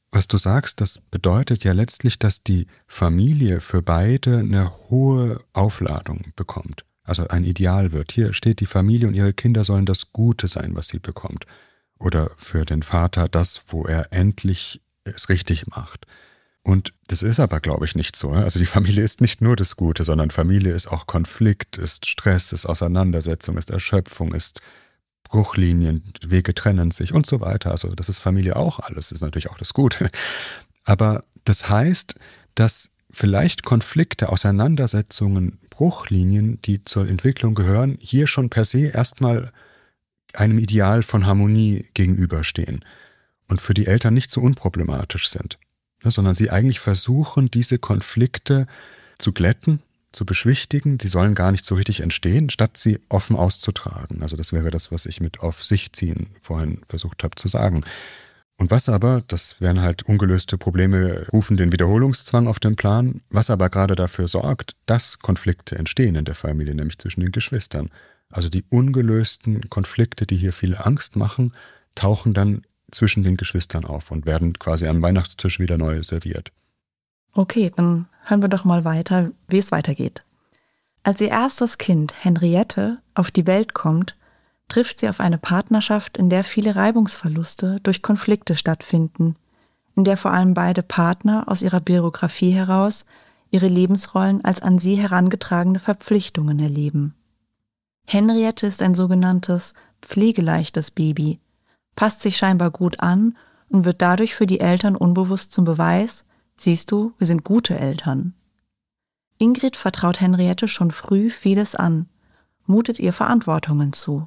Was du sagst, das bedeutet ja letztlich, dass die Familie für beide eine hohe Aufladung bekommt. Also ein Ideal wird. Hier steht, die Familie und ihre Kinder sollen das Gute sein, was sie bekommt. Oder für den Vater das, wo er endlich es richtig macht. Und das ist aber, glaube ich, nicht so. Also die Familie ist nicht nur das Gute, sondern Familie ist auch Konflikt, ist Stress, ist Auseinandersetzung, ist Erschöpfung, ist Bruchlinien, Wege trennen sich und so weiter. Also das ist Familie auch alles, ist natürlich auch das Gute. Aber das heißt, dass vielleicht Konflikte, Auseinandersetzungen, Bruchlinien, die zur Entwicklung gehören, hier schon per se erstmal einem Ideal von Harmonie gegenüberstehen und für die Eltern nicht so unproblematisch sind, sondern sie eigentlich versuchen, diese Konflikte zu glätten, zu beschwichtigen. Sie sollen gar nicht so richtig entstehen, statt sie offen auszutragen. Also das wäre das, was ich mit auf sich ziehen vorhin versucht habe zu sagen. Und was aber, das wären halt ungelöste Probleme, rufen den Wiederholungszwang auf den Plan, was aber gerade dafür sorgt, dass Konflikte entstehen in der Familie, nämlich zwischen den Geschwistern. Also die ungelösten Konflikte, die hier viel Angst machen, tauchen dann zwischen den Geschwistern auf und werden quasi am Weihnachtstisch wieder neu serviert. Okay, dann hören wir doch mal weiter, wie es weitergeht. Als ihr erstes Kind, Henriette, auf die Welt kommt, trifft sie auf eine Partnerschaft, in der viele Reibungsverluste durch Konflikte stattfinden, in der vor allem beide Partner aus ihrer Biografie heraus ihre Lebensrollen als an sie herangetragene Verpflichtungen erleben. Henriette ist ein sogenanntes pflegeleichtes Baby, passt sich scheinbar gut an und wird dadurch für die Eltern unbewusst zum Beweis: Siehst du, wir sind gute Eltern. Ingrid vertraut Henriette schon früh vieles an, mutet ihr Verantwortungen zu.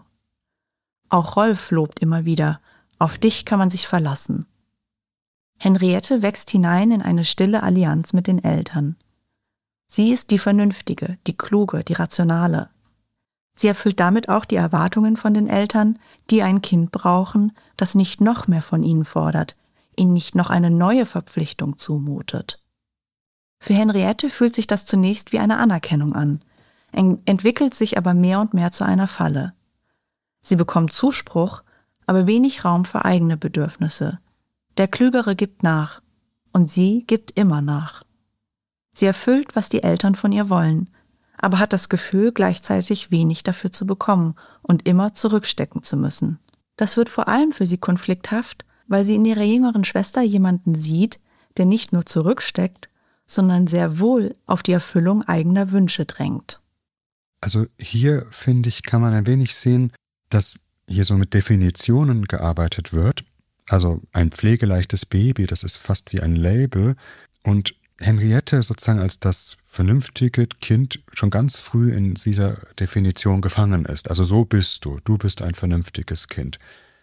Auch Rolf lobt immer wieder: Auf dich kann man sich verlassen. Henriette wächst hinein in eine stille Allianz mit den Eltern. Sie ist die Vernünftige, die Kluge, die Rationale. Sie erfüllt damit auch die Erwartungen von den Eltern, die ein Kind brauchen, das nicht noch mehr von ihnen fordert, ihnen nicht noch eine neue Verpflichtung zumutet. Für Henriette fühlt sich das zunächst wie eine Anerkennung an, entwickelt sich aber mehr und mehr zu einer Falle. Sie bekommt Zuspruch, aber wenig Raum für eigene Bedürfnisse. Der Klügere gibt nach und sie gibt immer nach. Sie erfüllt, was die Eltern von ihr wollen, aber hat das Gefühl, gleichzeitig wenig dafür zu bekommen und immer zurückstecken zu müssen. Das wird vor allem für sie konflikthaft, weil sie in ihrer jüngeren Schwester jemanden sieht, der nicht nur zurücksteckt, sondern sehr wohl auf die Erfüllung eigener Wünsche drängt. Also hier, finde ich, kann man ein wenig sehen, dass hier so mit Definitionen gearbeitet wird. Also ein pflegeleichtes Baby, das ist fast wie ein Label. Und Henriette sozusagen als das vernünftige Kind schon ganz früh in dieser Definition gefangen ist. Also so bist du. Du bist ein vernünftiges Kind.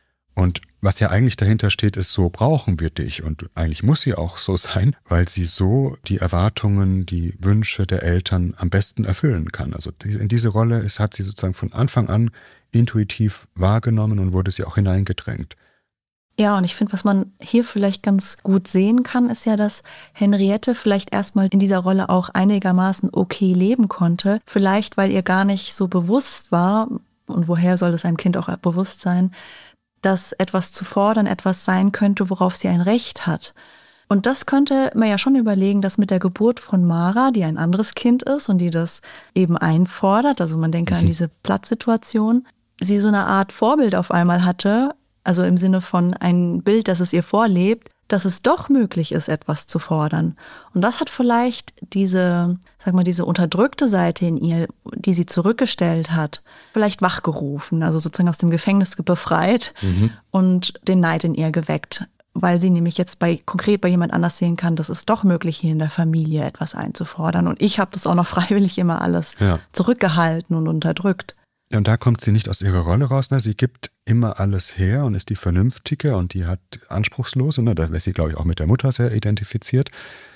Und was ja eigentlich dahinter steht, ist, so brauchen wir dich. Und eigentlich muss sie auch so sein, weil sie so die Erwartungen, die Wünsche der Eltern am besten erfüllen kann. Also in diese Rolle hat sie sozusagen von Anfang an intuitiv wahrgenommen und wurde sie auch hineingedrängt. Ja, und ich finde, was man hier vielleicht ganz gut sehen kann, ist ja, dass Henriette vielleicht erstmal in dieser Rolle auch einigermaßen okay leben konnte. Vielleicht, weil ihr gar nicht so bewusst war, und woher soll es einem Kind auch bewusst sein, dass etwas zu fordern etwas sein könnte, worauf sie ein Recht hat. Und das könnte man ja schon überlegen, dass mit der Geburt von Mara, die ein anderes Kind ist und die das eben einfordert, also man denke an diese Platzsituation, sie so eine Art Vorbild auf einmal hatte, also im Sinne von ein Bild, das es ihr vorlebt, dass es doch möglich ist, etwas zu fordern. Und das hat vielleicht diese unterdrückte Seite in ihr, die sie zurückgestellt hat, vielleicht wachgerufen, also sozusagen aus dem Gefängnis befreit und den Neid in ihr geweckt, weil sie nämlich jetzt konkret bei jemand anders sehen kann, dass es doch möglich hier in der Familie etwas einzufordern. Und ich habe das auch noch freiwillig immer alles zurückgehalten und unterdrückt. Ja, und da kommt sie nicht aus ihrer Rolle raus. Ne? Sie gibt immer alles her und ist die Vernünftige und die hat Anspruchslose. Ne? Da ist sie, glaube ich, auch mit der Mutter sehr identifiziert.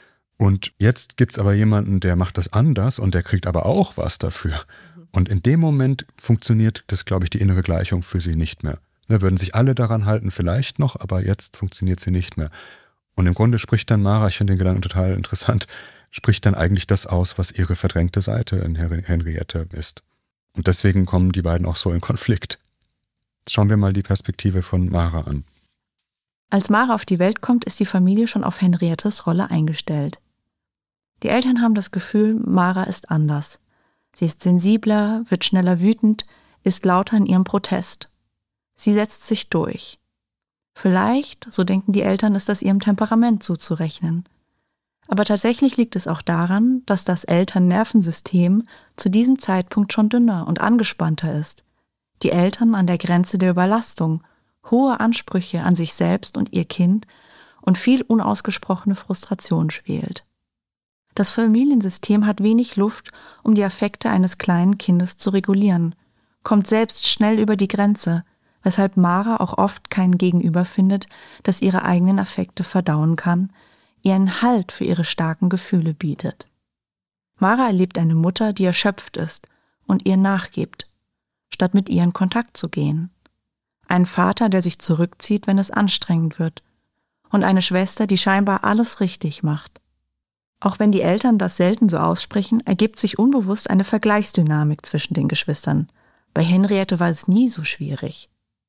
Und jetzt gibt's aber jemanden, der macht das anders und der kriegt aber auch was dafür. Und in dem Moment funktioniert das, glaube ich, die innere Gleichung für sie nicht mehr. Ne? Würden sich alle daran halten, vielleicht noch, aber jetzt funktioniert sie nicht mehr. Und im Grunde spricht dann Mara, ich finde den Gedanken total interessant, spricht dann eigentlich das aus, was ihre verdrängte Seite in Henriette ist. Und deswegen kommen die beiden auch so in Konflikt. Jetzt schauen wir mal die Perspektive von Mara an. Als Mara auf die Welt kommt, ist die Familie schon auf Henriettes Rolle eingestellt. Die Eltern haben das Gefühl, Mara ist anders. Sie ist sensibler, wird schneller wütend, ist lauter in ihrem Protest. Sie setzt sich durch. Vielleicht, so denken die Eltern, ist das ihrem Temperament zuzurechnen. Aber tatsächlich liegt es auch daran, dass das Elternnervensystem zu diesem Zeitpunkt schon dünner und angespannter ist. Die Eltern an der Grenze der Überlastung, hohe Ansprüche an sich selbst und ihr Kind und viel unausgesprochene Frustration schwelt. Das Familiensystem hat wenig Luft, um die Affekte eines kleinen Kindes zu regulieren, kommt selbst schnell über die Grenze, weshalb Mara auch oft kein Gegenüber findet, das ihre eigenen Affekte verdauen kann, ihr einen Halt für ihre starken Gefühle bietet. Mara erlebt eine Mutter, die erschöpft ist und ihr nachgibt, statt mit ihr in Kontakt zu gehen. Einen Vater, der sich zurückzieht, wenn es anstrengend wird. Und eine Schwester, die scheinbar alles richtig macht. Auch wenn die Eltern das selten so aussprechen, ergibt sich unbewusst eine Vergleichsdynamik zwischen den Geschwistern. Bei Henriette war es nie so schwierig.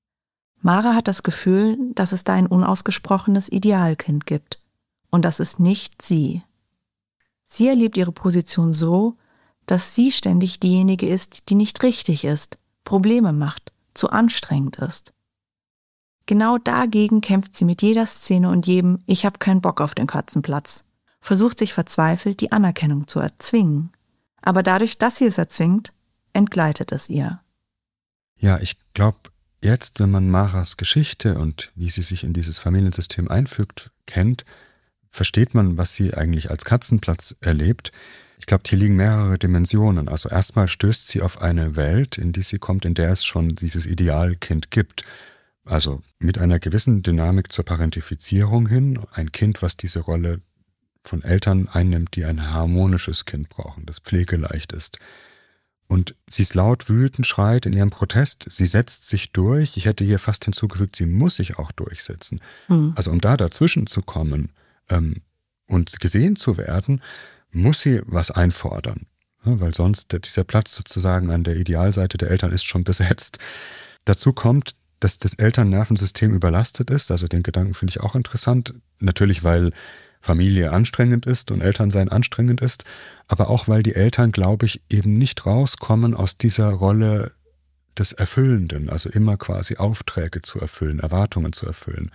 Mara hat das Gefühl, dass es da ein unausgesprochenes Idealkind gibt. Und das ist nicht sie. Sie erlebt ihre Position so, dass sie ständig diejenige ist, die nicht richtig ist, Probleme macht, zu anstrengend ist. Genau dagegen kämpft sie mit jeder Szene und jedem „Ich hab keinen Bock auf den Katzenplatz", versucht sich verzweifelt, die Anerkennung zu erzwingen. Aber dadurch, dass sie es erzwingt, entgleitet es ihr. Ja, ich glaube, jetzt, wenn man Maras Geschichte und wie sie sich in dieses Familiensystem einfügt, kennt, versteht man, was sie eigentlich als Katzenplatz erlebt. Ich glaube, hier liegen mehrere Dimensionen. Also erstmal stößt sie auf eine Welt, in die sie kommt, in der es schon dieses Idealkind gibt. Also mit einer gewissen Dynamik zur Parentifizierung hin. Ein Kind, was diese Rolle von Eltern einnimmt, die ein harmonisches Kind brauchen, das pflegeleicht ist. Und sie ist laut, wütend, schreit in ihrem Protest. Sie setzt sich durch. Ich hätte hier fast hinzugefügt, sie muss sich auch durchsetzen. Also um da dazwischen zu kommen und gesehen zu werden, muss sie was einfordern. Ja, weil sonst dieser Platz sozusagen an der Idealseite der Eltern ist schon besetzt. Dazu kommt, dass das Elternnervensystem überlastet ist. Also den Gedanken finde ich auch interessant. Natürlich, weil Familie anstrengend ist und Elternsein anstrengend ist, aber auch, weil die Eltern, glaube ich, eben nicht rauskommen aus dieser Rolle des Erfüllenden, also immer quasi Aufträge zu erfüllen, Erwartungen zu erfüllen.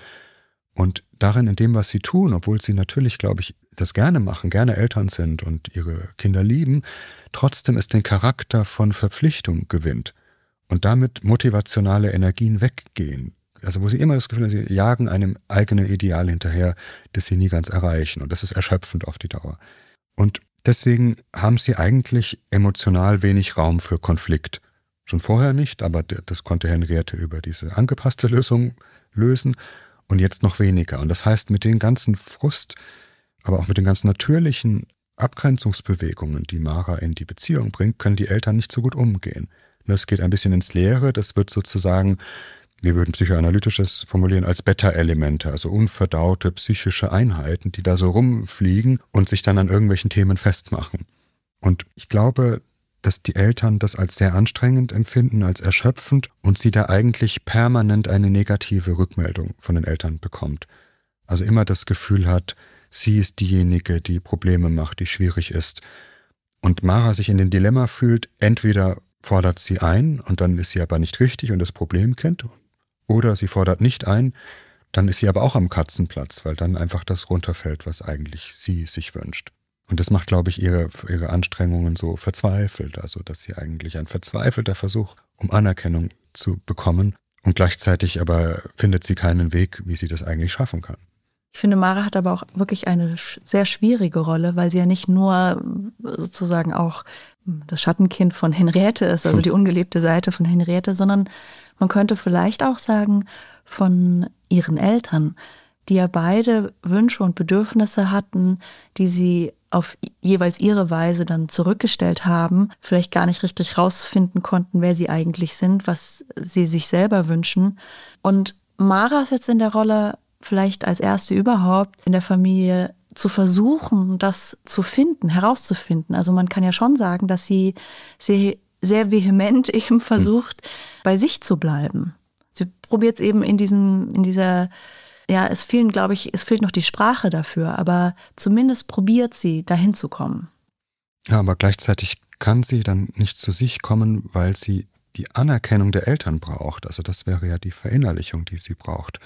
Und darin, in dem, was sie tun, obwohl sie natürlich, glaube ich, das gerne machen, gerne Eltern sind und ihre Kinder lieben, trotzdem es den Charakter von Verpflichtung gewinnt und damit motivationale Energien weggehen. Also wo sie immer das Gefühl haben, sie jagen einem eigenen Ideal hinterher, das sie nie ganz erreichen. Und das ist erschöpfend auf die Dauer. Und deswegen haben sie eigentlich emotional wenig Raum für Konflikt. Schon vorher nicht, aber das konnte Henriette über diese angepasste Lösung lösen. Und jetzt noch weniger. Und das heißt, mit den ganzen Frust, aber auch mit den ganz natürlichen Abgrenzungsbewegungen, die Mara in die Beziehung bringt, können die Eltern nicht so gut umgehen. Das geht ein bisschen ins Leere. Das wird sozusagen, wir würden psychoanalytisches formulieren, als Beta-Elemente, also unverdaute psychische Einheiten, die da so rumfliegen und sich dann an irgendwelchen Themen festmachen. Und ich glaube, dass die Eltern das als sehr anstrengend empfinden, als erschöpfend und sie da eigentlich permanent eine negative Rückmeldung von den Eltern bekommt. Also immer das Gefühl hat, sie ist diejenige, die Probleme macht, die schwierig ist. Und Mara sich in dem Dilemma fühlt, entweder fordert sie ein und dann ist sie aber nicht richtig und das Problemkind, oder sie fordert nicht ein, dann ist sie aber auch am Katzenplatz, weil dann einfach das runterfällt, was eigentlich sie sich wünscht. Und das macht, glaube ich, ihre Anstrengungen so verzweifelt. Also, dass sie eigentlich ein verzweifelter Versuch, um Anerkennung zu bekommen. Und gleichzeitig aber findet sie keinen Weg, wie sie das eigentlich schaffen kann. Ich finde, Mara hat aber auch wirklich eine sehr schwierige Rolle, weil sie ja nicht nur sozusagen auch das Schattenkind von Henriette ist, also die ungelebte Seite von Henriette, sondern man könnte vielleicht auch sagen, von ihren Eltern, die ja beide Wünsche und Bedürfnisse hatten, die sie auf jeweils ihre Weise dann zurückgestellt haben, vielleicht gar nicht richtig rausfinden konnten, wer sie eigentlich sind, was sie sich selber wünschen. Und Mara ist jetzt in der Rolle, vielleicht als erste überhaupt in der Familie, zu versuchen, das zu finden, herauszufinden. Also man kann ja schon sagen, dass sie sehr vehement eben versucht, bei sich zu bleiben. Sie probiert es eben in dieser ja, es fehlt noch die Sprache dafür, aber zumindest probiert sie, dahin zu kommen. Ja, aber gleichzeitig kann sie dann nicht zu sich kommen, weil sie die Anerkennung der Eltern braucht. Also das wäre ja die Verinnerlichung, die sie braucht.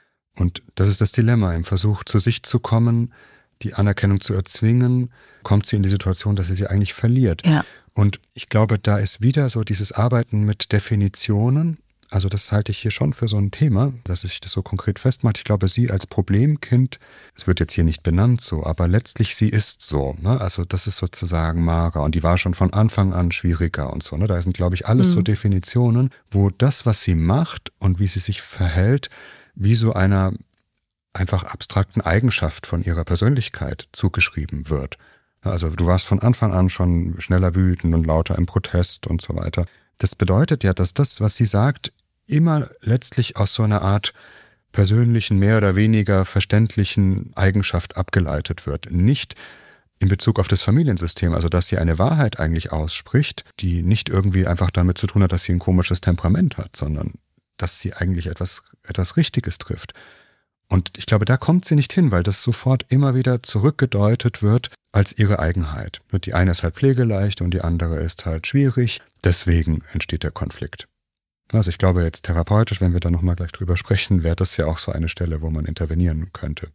Und das ist das Dilemma. Im Versuch, zu sich zu kommen, die Anerkennung zu erzwingen, kommt sie in die Situation, dass sie eigentlich verliert. Ja. Und ich glaube, da ist wieder so dieses Arbeiten mit Definitionen. Also das halte ich hier schon für so ein Thema, dass sich das so konkret festmacht. Ich glaube, sie als Problemkind, es wird jetzt hier nicht benannt so, aber letztlich sie ist so. Ne? Also das ist sozusagen Mara und die war schon von Anfang an schwieriger und so. Ne? Da sind, glaube ich, alles so Definitionen, wo das, was sie macht und wie sie sich verhält, wie so einer einfach abstrakten Eigenschaft von ihrer Persönlichkeit zugeschrieben wird. Also du warst von Anfang an schon schneller wütend und lauter im Protest und so weiter. Das bedeutet ja, dass das, was sie sagt, immer letztlich aus so einer Art persönlichen, mehr oder weniger verständlichen Eigenschaft abgeleitet wird. Nicht in Bezug auf das Familiensystem, also dass sie eine Wahrheit eigentlich ausspricht, die nicht irgendwie einfach damit zu tun hat, dass sie ein komisches Temperament hat, sondern dass sie eigentlich etwas Richtiges trifft. Und ich glaube, da kommt sie nicht hin, weil das sofort immer wieder zurückgedeutet wird als ihre Eigenheit. Die eine ist halt pflegeleicht und die andere ist halt schwierig. Deswegen entsteht der Konflikt. Also ich glaube jetzt therapeutisch, wenn wir da nochmal gleich drüber sprechen, wäre das ja auch so eine Stelle, wo man intervenieren könnte.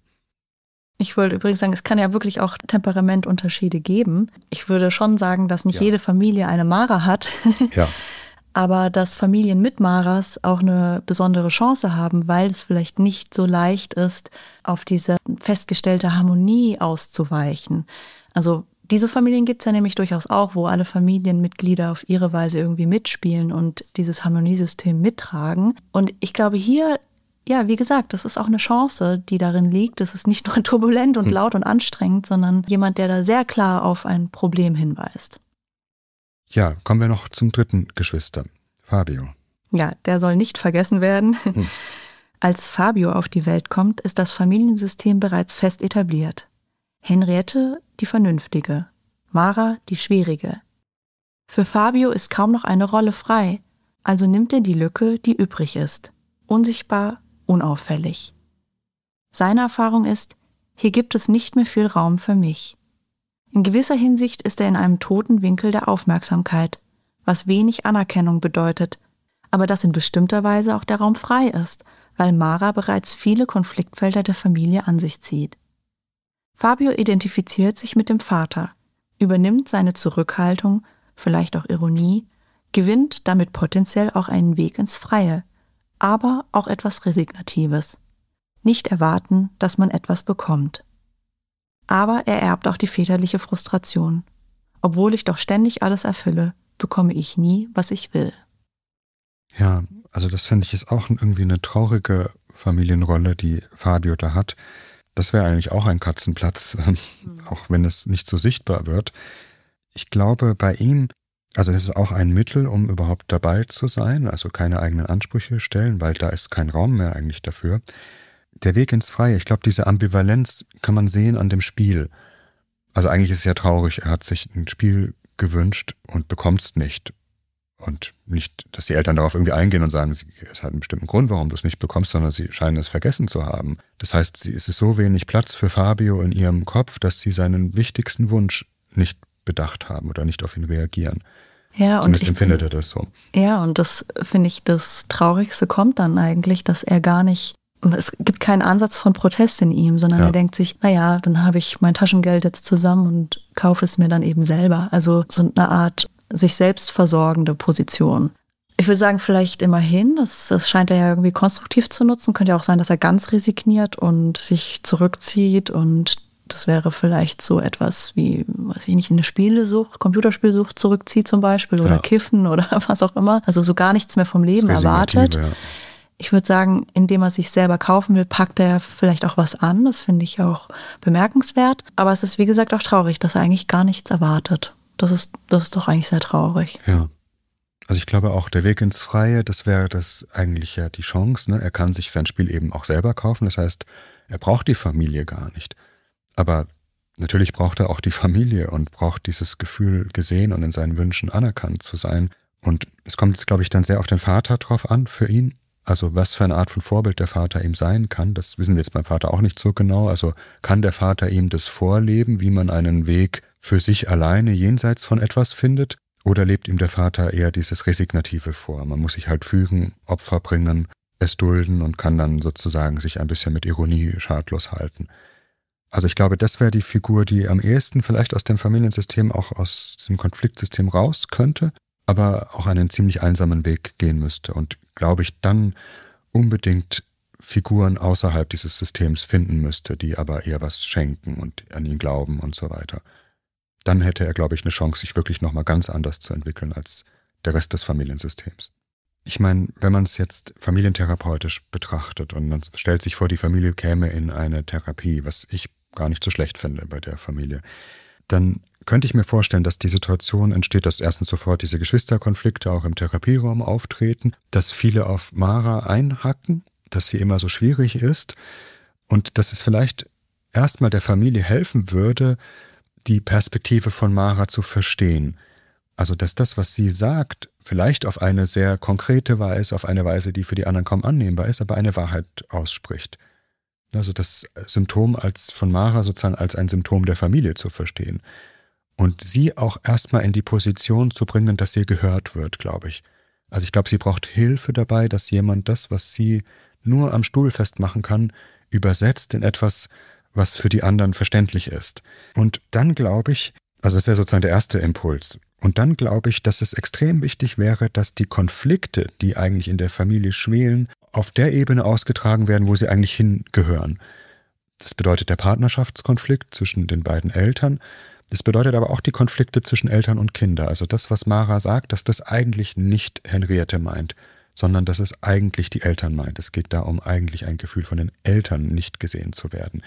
Ich wollte übrigens sagen, es kann ja wirklich auch Temperamentunterschiede geben. Ich würde schon sagen, dass nicht jede Familie eine Mara hat. Ja. Aber dass Familien mit Maras auch eine besondere Chance haben, weil es vielleicht nicht so leicht ist, auf diese festgestellte Harmonie auszuweichen. Also diese Familien gibt es ja nämlich durchaus auch, wo alle Familienmitglieder auf ihre Weise irgendwie mitspielen und dieses Harmoniesystem mittragen. Und ich glaube hier, ja, wie gesagt, das ist auch eine Chance, die darin liegt. Es ist nicht nur turbulent und laut und anstrengend, sondern jemand, der da sehr klar auf ein Problem hinweist. Ja, kommen wir noch zum dritten Geschwister, Fabio. Ja, der soll nicht vergessen werden. Als Fabio auf die Welt kommt, ist das Familiensystem bereits fest etabliert. Henriette die Vernünftige, Mara die Schwierige. Für Fabio ist kaum noch eine Rolle frei, also nimmt er die Lücke, die übrig ist. Unsichtbar, unauffällig. Seine Erfahrung ist, hier gibt es nicht mehr viel Raum für mich. In gewisser Hinsicht ist er in einem toten Winkel der Aufmerksamkeit, was wenig Anerkennung bedeutet, aber dass in bestimmter Weise auch der Raum frei ist, weil Mara bereits viele Konfliktfelder der Familie an sich zieht. Fabio identifiziert sich mit dem Vater, übernimmt seine Zurückhaltung, vielleicht auch Ironie, gewinnt damit potenziell auch einen Weg ins Freie, aber auch etwas Resignatives. Nicht erwarten, dass man etwas bekommt. Aber er erbt auch die väterliche Frustration. Obwohl ich doch ständig alles erfülle, bekomme ich nie, was ich will. Ja, also das finde ich ist auch irgendwie eine traurige Familienrolle, die Fabio da hat. Das wäre eigentlich auch ein Katzenplatz, auch wenn es nicht so sichtbar wird. Ich glaube, bei ihm, also das ist auch ein Mittel, um überhaupt dabei zu sein, also keine eigenen Ansprüche stellen, weil da ist kein Raum mehr eigentlich dafür. Der Weg ins Freie, ich glaube, diese Ambivalenz kann man sehen an dem Spiel. Also eigentlich ist es ja traurig, er hat sich ein Spiel gewünscht und bekommt es nicht. Und nicht, dass die Eltern darauf irgendwie eingehen und sagen, es hat einen bestimmten Grund, warum du es nicht bekommst, sondern sie scheinen es vergessen zu haben. Das heißt, es ist so wenig Platz für Fabio in ihrem Kopf, dass sie seinen wichtigsten Wunsch nicht bedacht haben oder nicht auf ihn reagieren. Ja, zumindest empfindet er das so. Ja, und das finde ich, das Traurigste kommt dann eigentlich, dass er gar nicht, es gibt keinen Ansatz von Protest in ihm, sondern er denkt sich, naja, dann habe ich mein Taschengeld jetzt zusammen und kaufe es mir dann eben selber. Also so eine Art sich selbst versorgende Position. Ich würde sagen, vielleicht immerhin, das scheint er ja irgendwie konstruktiv zu nutzen. Könnte ja auch sein, dass er ganz resigniert und sich zurückzieht und das wäre vielleicht so etwas wie, weiß ich nicht, eine Spielesucht, Computerspielsucht zurückzieht zum Beispiel oder Kiffen oder was auch immer. Also so gar nichts mehr vom Leben erwartet. Ja. Ich würde sagen, indem er sich selber kaufen will, packt er vielleicht auch was an. Das finde ich auch bemerkenswert. Aber es ist, wie gesagt, auch traurig, dass er eigentlich gar nichts erwartet. Das ist doch eigentlich sehr traurig. Ja. Also ich glaube auch, der Weg ins Freie, das wäre das eigentlich ja die Chance. Ne? Er kann sich sein Spiel eben auch selber kaufen. Das heißt, er braucht die Familie gar nicht. Aber natürlich braucht er auch die Familie und braucht dieses Gefühl, gesehen und in seinen Wünschen anerkannt zu sein. Und es kommt jetzt, glaube ich, dann sehr auf den Vater drauf an für ihn. Also was für eine Art von Vorbild der Vater ihm sein kann, das wissen wir jetzt beim Vater auch nicht so genau. Also kann der Vater ihm das vorleben, wie man einen Weg für sich alleine jenseits von etwas findet? Oder lebt ihm der Vater eher dieses Resignative vor? Man muss sich halt fügen, Opfer bringen, es dulden und kann dann sozusagen sich ein bisschen mit Ironie schadlos halten. Also ich glaube, das wäre die Figur, die am ehesten vielleicht aus dem Familiensystem, auch aus diesem Konfliktsystem raus könnte, aber auch einen ziemlich einsamen Weg gehen müsste und, glaube ich, dann unbedingt Figuren außerhalb dieses Systems finden müsste, die aber eher was schenken und an ihn glauben und so weiter. Dann hätte er, glaube ich, eine Chance, sich wirklich nochmal ganz anders zu entwickeln als der Rest des Familiensystems. Ich meine, wenn man es jetzt familientherapeutisch betrachtet und man stellt sich vor, die Familie käme in eine Therapie, was ich gar nicht so schlecht finde bei der Familie, dann könnte ich mir vorstellen, dass die Situation entsteht, dass erstens sofort diese Geschwisterkonflikte auch im Therapieraum auftreten, dass viele auf Mara einhacken, dass sie immer so schwierig ist und dass es vielleicht erstmal der Familie helfen würde, die Perspektive von Mara zu verstehen. Also dass das, was sie sagt, vielleicht auf eine sehr konkrete Weise, auf eine Weise, die für die anderen kaum annehmbar ist, aber eine Wahrheit ausspricht. Also das Symptom von Mara sozusagen als ein Symptom der Familie zu verstehen. Und sie auch erstmal in die Position zu bringen, dass sie gehört wird, glaube ich. Also ich glaube, sie braucht Hilfe dabei, dass jemand das, was sie nur am Stuhl festmachen kann, übersetzt in etwas, was für die anderen verständlich ist. Und dann glaube ich, also das wäre sozusagen der erste Impuls. Und dann glaube ich, dass es extrem wichtig wäre, dass die Konflikte, die eigentlich in der Familie schwelen, auf der Ebene ausgetragen werden, wo sie eigentlich hingehören. Das bedeutet der Partnerschaftskonflikt zwischen den beiden Eltern. Das bedeutet aber auch die Konflikte zwischen Eltern und Kindern. Also das, was Mara sagt, dass das eigentlich nicht Henriette meint, sondern dass es eigentlich die Eltern meint. Es geht da um eigentlich ein Gefühl von den Eltern nicht gesehen zu werden.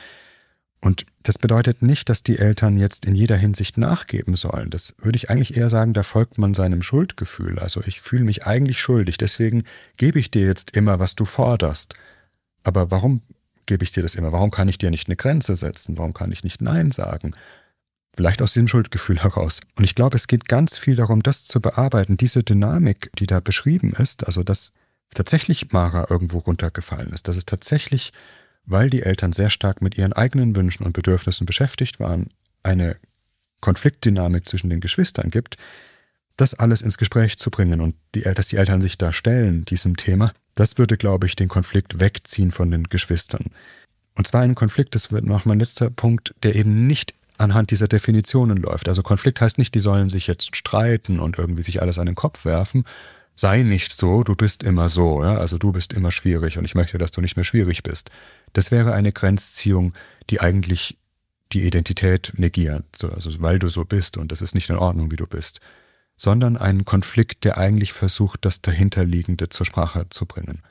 Und das bedeutet nicht, dass die Eltern jetzt in jeder Hinsicht nachgeben sollen. Das würde ich eigentlich eher sagen, da folgt man seinem Schuldgefühl. Also ich fühle mich eigentlich schuldig, deswegen gebe ich dir jetzt immer, was du forderst. Aber warum gebe ich dir das immer? Warum kann ich dir nicht eine Grenze setzen? Warum kann ich nicht Nein sagen? Vielleicht aus diesem Schuldgefühl heraus. Und ich glaube, es geht ganz viel darum, das zu bearbeiten, diese Dynamik, die da beschrieben ist, also dass tatsächlich Mara irgendwo runtergefallen ist, dass es tatsächlich, weil die Eltern sehr stark mit ihren eigenen Wünschen und Bedürfnissen beschäftigt waren, eine Konfliktdynamik zwischen den Geschwistern gibt, das alles ins Gespräch zu bringen und dass die Eltern sich da stellen, diesem Thema, das würde, glaube ich, den Konflikt wegziehen von den Geschwistern. Und zwar ein Konflikt, das wird noch mein letzter Punkt, der eben nicht anhand dieser Definitionen läuft. Also Konflikt heißt nicht, die sollen sich jetzt streiten und irgendwie sich alles an den Kopf werfen. Sei nicht so, du bist immer so, ja? Also du bist immer schwierig und ich möchte, dass du nicht mehr schwierig bist. Das wäre eine Grenzziehung, die eigentlich die Identität negiert, also weil du so bist und das ist nicht in Ordnung, wie du bist, sondern ein Konflikt, der eigentlich versucht, das Dahinterliegende zur Sprache zu bringen.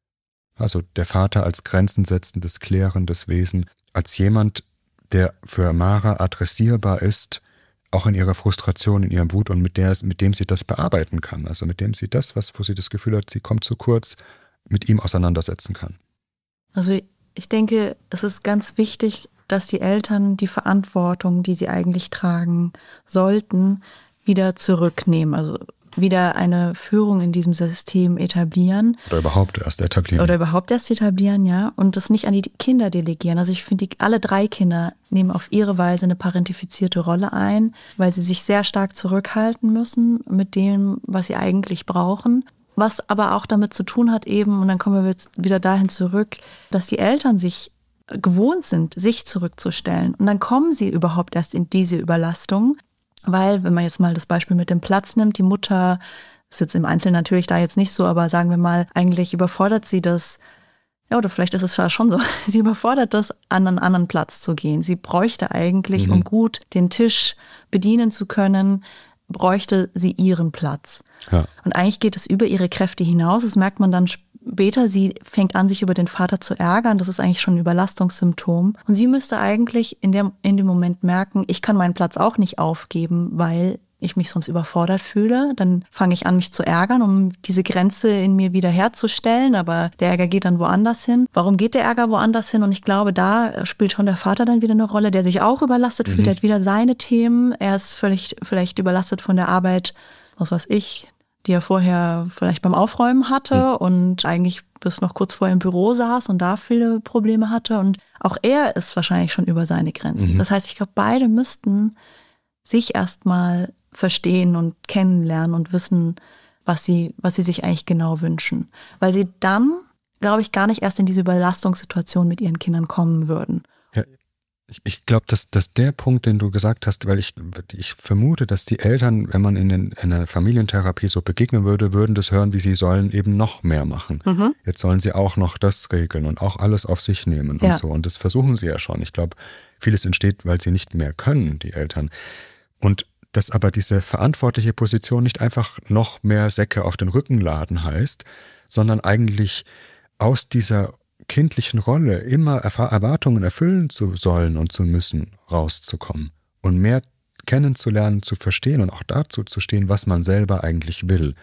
Also der Vater als grenzensetzendes, klärendes Wesen, als jemand, der für Mara adressierbar ist, auch in ihrer Frustration, in ihrem Wut und mit dem sie das bearbeiten kann. Also mit dem sie das, wo sie das Gefühl hat, sie kommt zu kurz, mit ihm auseinandersetzen kann. Also ich denke, es ist ganz wichtig, dass die Eltern die Verantwortung, die sie eigentlich tragen sollten, wieder zurücknehmen. Also wieder eine Führung in diesem System etablieren. Oder überhaupt erst etablieren. Ja. Und das nicht an die Kinder delegieren. Also ich finde, alle 3 Kinder nehmen auf ihre Weise eine parentifizierte Rolle ein, weil sie sich sehr stark zurückhalten müssen mit dem, was sie eigentlich brauchen. Was aber auch damit zu tun hat eben, und dann kommen wir jetzt wieder dahin zurück, dass die Eltern sich gewohnt sind, sich zurückzustellen. Und dann kommen sie überhaupt erst in diese Überlastung. Weil, wenn man jetzt mal das Beispiel mit dem Platz nimmt, die Mutter ist jetzt im Einzelnen natürlich da jetzt nicht so, aber sagen wir mal, eigentlich überfordert sie das, ja, oder vielleicht ist es ja schon so, sie überfordert das, an einen anderen Platz zu gehen. Sie bräuchte eigentlich, um gut den Tisch bedienen zu können, bräuchte sie ihren Platz. Ja. Und eigentlich geht es über ihre Kräfte hinaus, das merkt man dann später, sie fängt an, sich über den Vater zu ärgern, das ist eigentlich schon ein Überlastungssymptom. Und sie müsste eigentlich in dem Moment merken, ich kann meinen Platz auch nicht aufgeben, weil ich mich sonst überfordert fühle. Dann fange ich an, mich zu ärgern, um diese Grenze in mir wieder herzustellen, aber der Ärger geht dann woanders hin. Warum geht der Ärger woanders hin? Und ich glaube, da spielt schon der Vater dann wieder eine Rolle, der sich auch überlastet fühlt, der hat wieder seine Themen. Er ist vielleicht überlastet von der Arbeit, was weiß ich, die er vorher vielleicht beim Aufräumen hatte und eigentlich bis noch kurz vorher im Büro saß und da viele Probleme hatte. Und auch er ist wahrscheinlich schon über seine Grenzen. Das heißt, ich glaube, beide müssten sich erstmal verstehen und kennenlernen und wissen, was sie sich eigentlich genau wünschen. Weil sie dann, glaube ich, gar nicht erst in diese Überlastungssituation mit ihren Kindern kommen würden. Ja, ich glaube, dass der Punkt, den du gesagt hast, weil ich vermute, dass die Eltern, wenn man in einer Familientherapie so begegnen würde, würden das hören, wie sie sollen eben noch mehr machen. Jetzt sollen sie auch noch das regeln und auch alles auf sich nehmen und so. Und das versuchen sie ja schon. Ich glaube, vieles entsteht, weil sie nicht mehr können, die Eltern. Und dass aber diese verantwortliche Position nicht einfach noch mehr Säcke auf den Rücken laden heißt, sondern eigentlich aus dieser kindlichen Rolle immer Erwartungen erfüllen zu sollen und zu müssen, rauszukommen und mehr kennenzulernen, zu verstehen und auch dazu zu stehen, was man selber eigentlich will.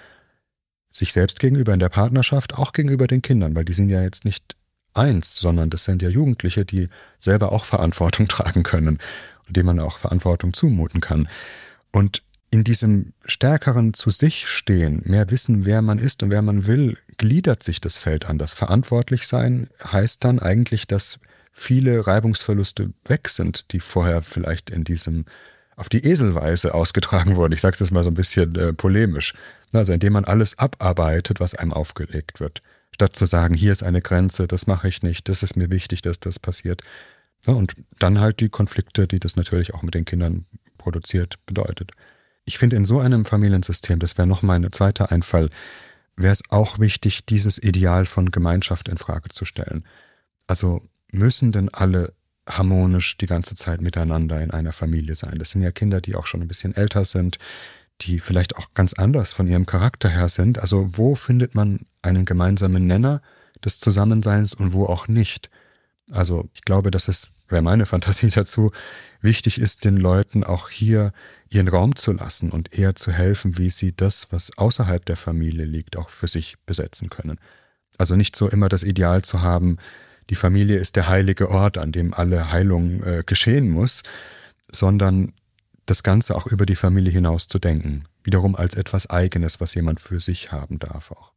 Sich selbst gegenüber in der Partnerschaft, auch gegenüber den Kindern, weil die sind ja jetzt nicht eins, sondern das sind ja Jugendliche, die selber auch Verantwortung tragen können und denen man auch Verantwortung zumuten kann. Und in diesem stärkeren zu sich stehen, mehr wissen, wer man ist und wer man will, gliedert sich das Feld an. Das Verantwortlichsein heißt dann eigentlich, dass viele Reibungsverluste weg sind, die vorher vielleicht auf die Eselweise ausgetragen wurden. Ich sage es jetzt mal so ein bisschen polemisch. Also indem man alles abarbeitet, was einem aufgelegt wird. Statt zu sagen, hier ist eine Grenze, das mache ich nicht, das ist mir wichtig, dass das passiert. Ja, und dann halt die Konflikte, die das natürlich auch mit den Kindern produziert, bedeutet. Ich finde, in so einem Familiensystem, das wäre noch mein zweiter Einfall, wäre es auch wichtig, dieses Ideal von Gemeinschaft in Frage zu stellen. Also müssen denn alle harmonisch die ganze Zeit miteinander in einer Familie sein? Das sind ja Kinder, die auch schon ein bisschen älter sind, die vielleicht auch ganz anders von ihrem Charakter her sind. Also wo findet man einen gemeinsamen Nenner des Zusammenseins und wo auch nicht? Also ich glaube, dass es, wäre meine Fantasie dazu, wichtig ist, den Leuten auch hier ihren Raum zu lassen und eher zu helfen, wie sie das, was außerhalb der Familie liegt, auch für sich besetzen können. Also nicht so immer das Ideal zu haben, die Familie ist der heilige Ort, an dem alle Heilung geschehen muss, sondern das Ganze auch über die Familie hinaus zu denken. Wiederum als etwas Eigenes, was jemand für sich haben darf auch.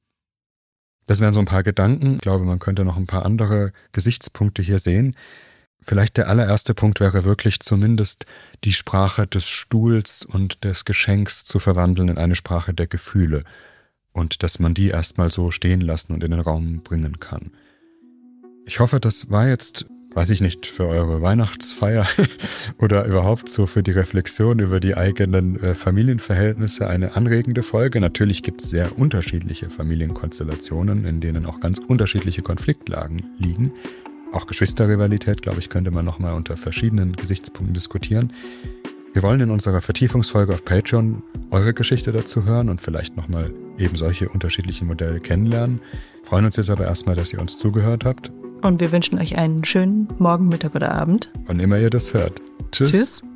Das wären so ein paar Gedanken. Ich glaube, man könnte noch ein paar andere Gesichtspunkte hier sehen. Vielleicht der allererste Punkt wäre wirklich zumindest die Sprache des Stuhls und des Geschenks zu verwandeln in eine Sprache der Gefühle und dass man die erstmal so stehen lassen und in den Raum bringen kann. Ich hoffe, das war jetzt, weiß ich nicht, für eure Weihnachtsfeier oder überhaupt so für die Reflexion über die eigenen Familienverhältnisse eine anregende Folge. Natürlich gibt es sehr unterschiedliche Familienkonstellationen, in denen auch ganz unterschiedliche Konfliktlagen liegen. Auch Geschwisterrivalität, glaube ich, könnte man nochmal unter verschiedenen Gesichtspunkten diskutieren. Wir wollen in unserer Vertiefungsfolge auf Patreon eure Geschichte dazu hören und vielleicht nochmal eben solche unterschiedlichen Modelle kennenlernen. Freuen uns jetzt aber erstmal, dass ihr uns zugehört habt. Und wir wünschen euch einen schönen Morgen, Mittag oder Abend. Wann immer ihr das hört. Tschüss. Tschüss.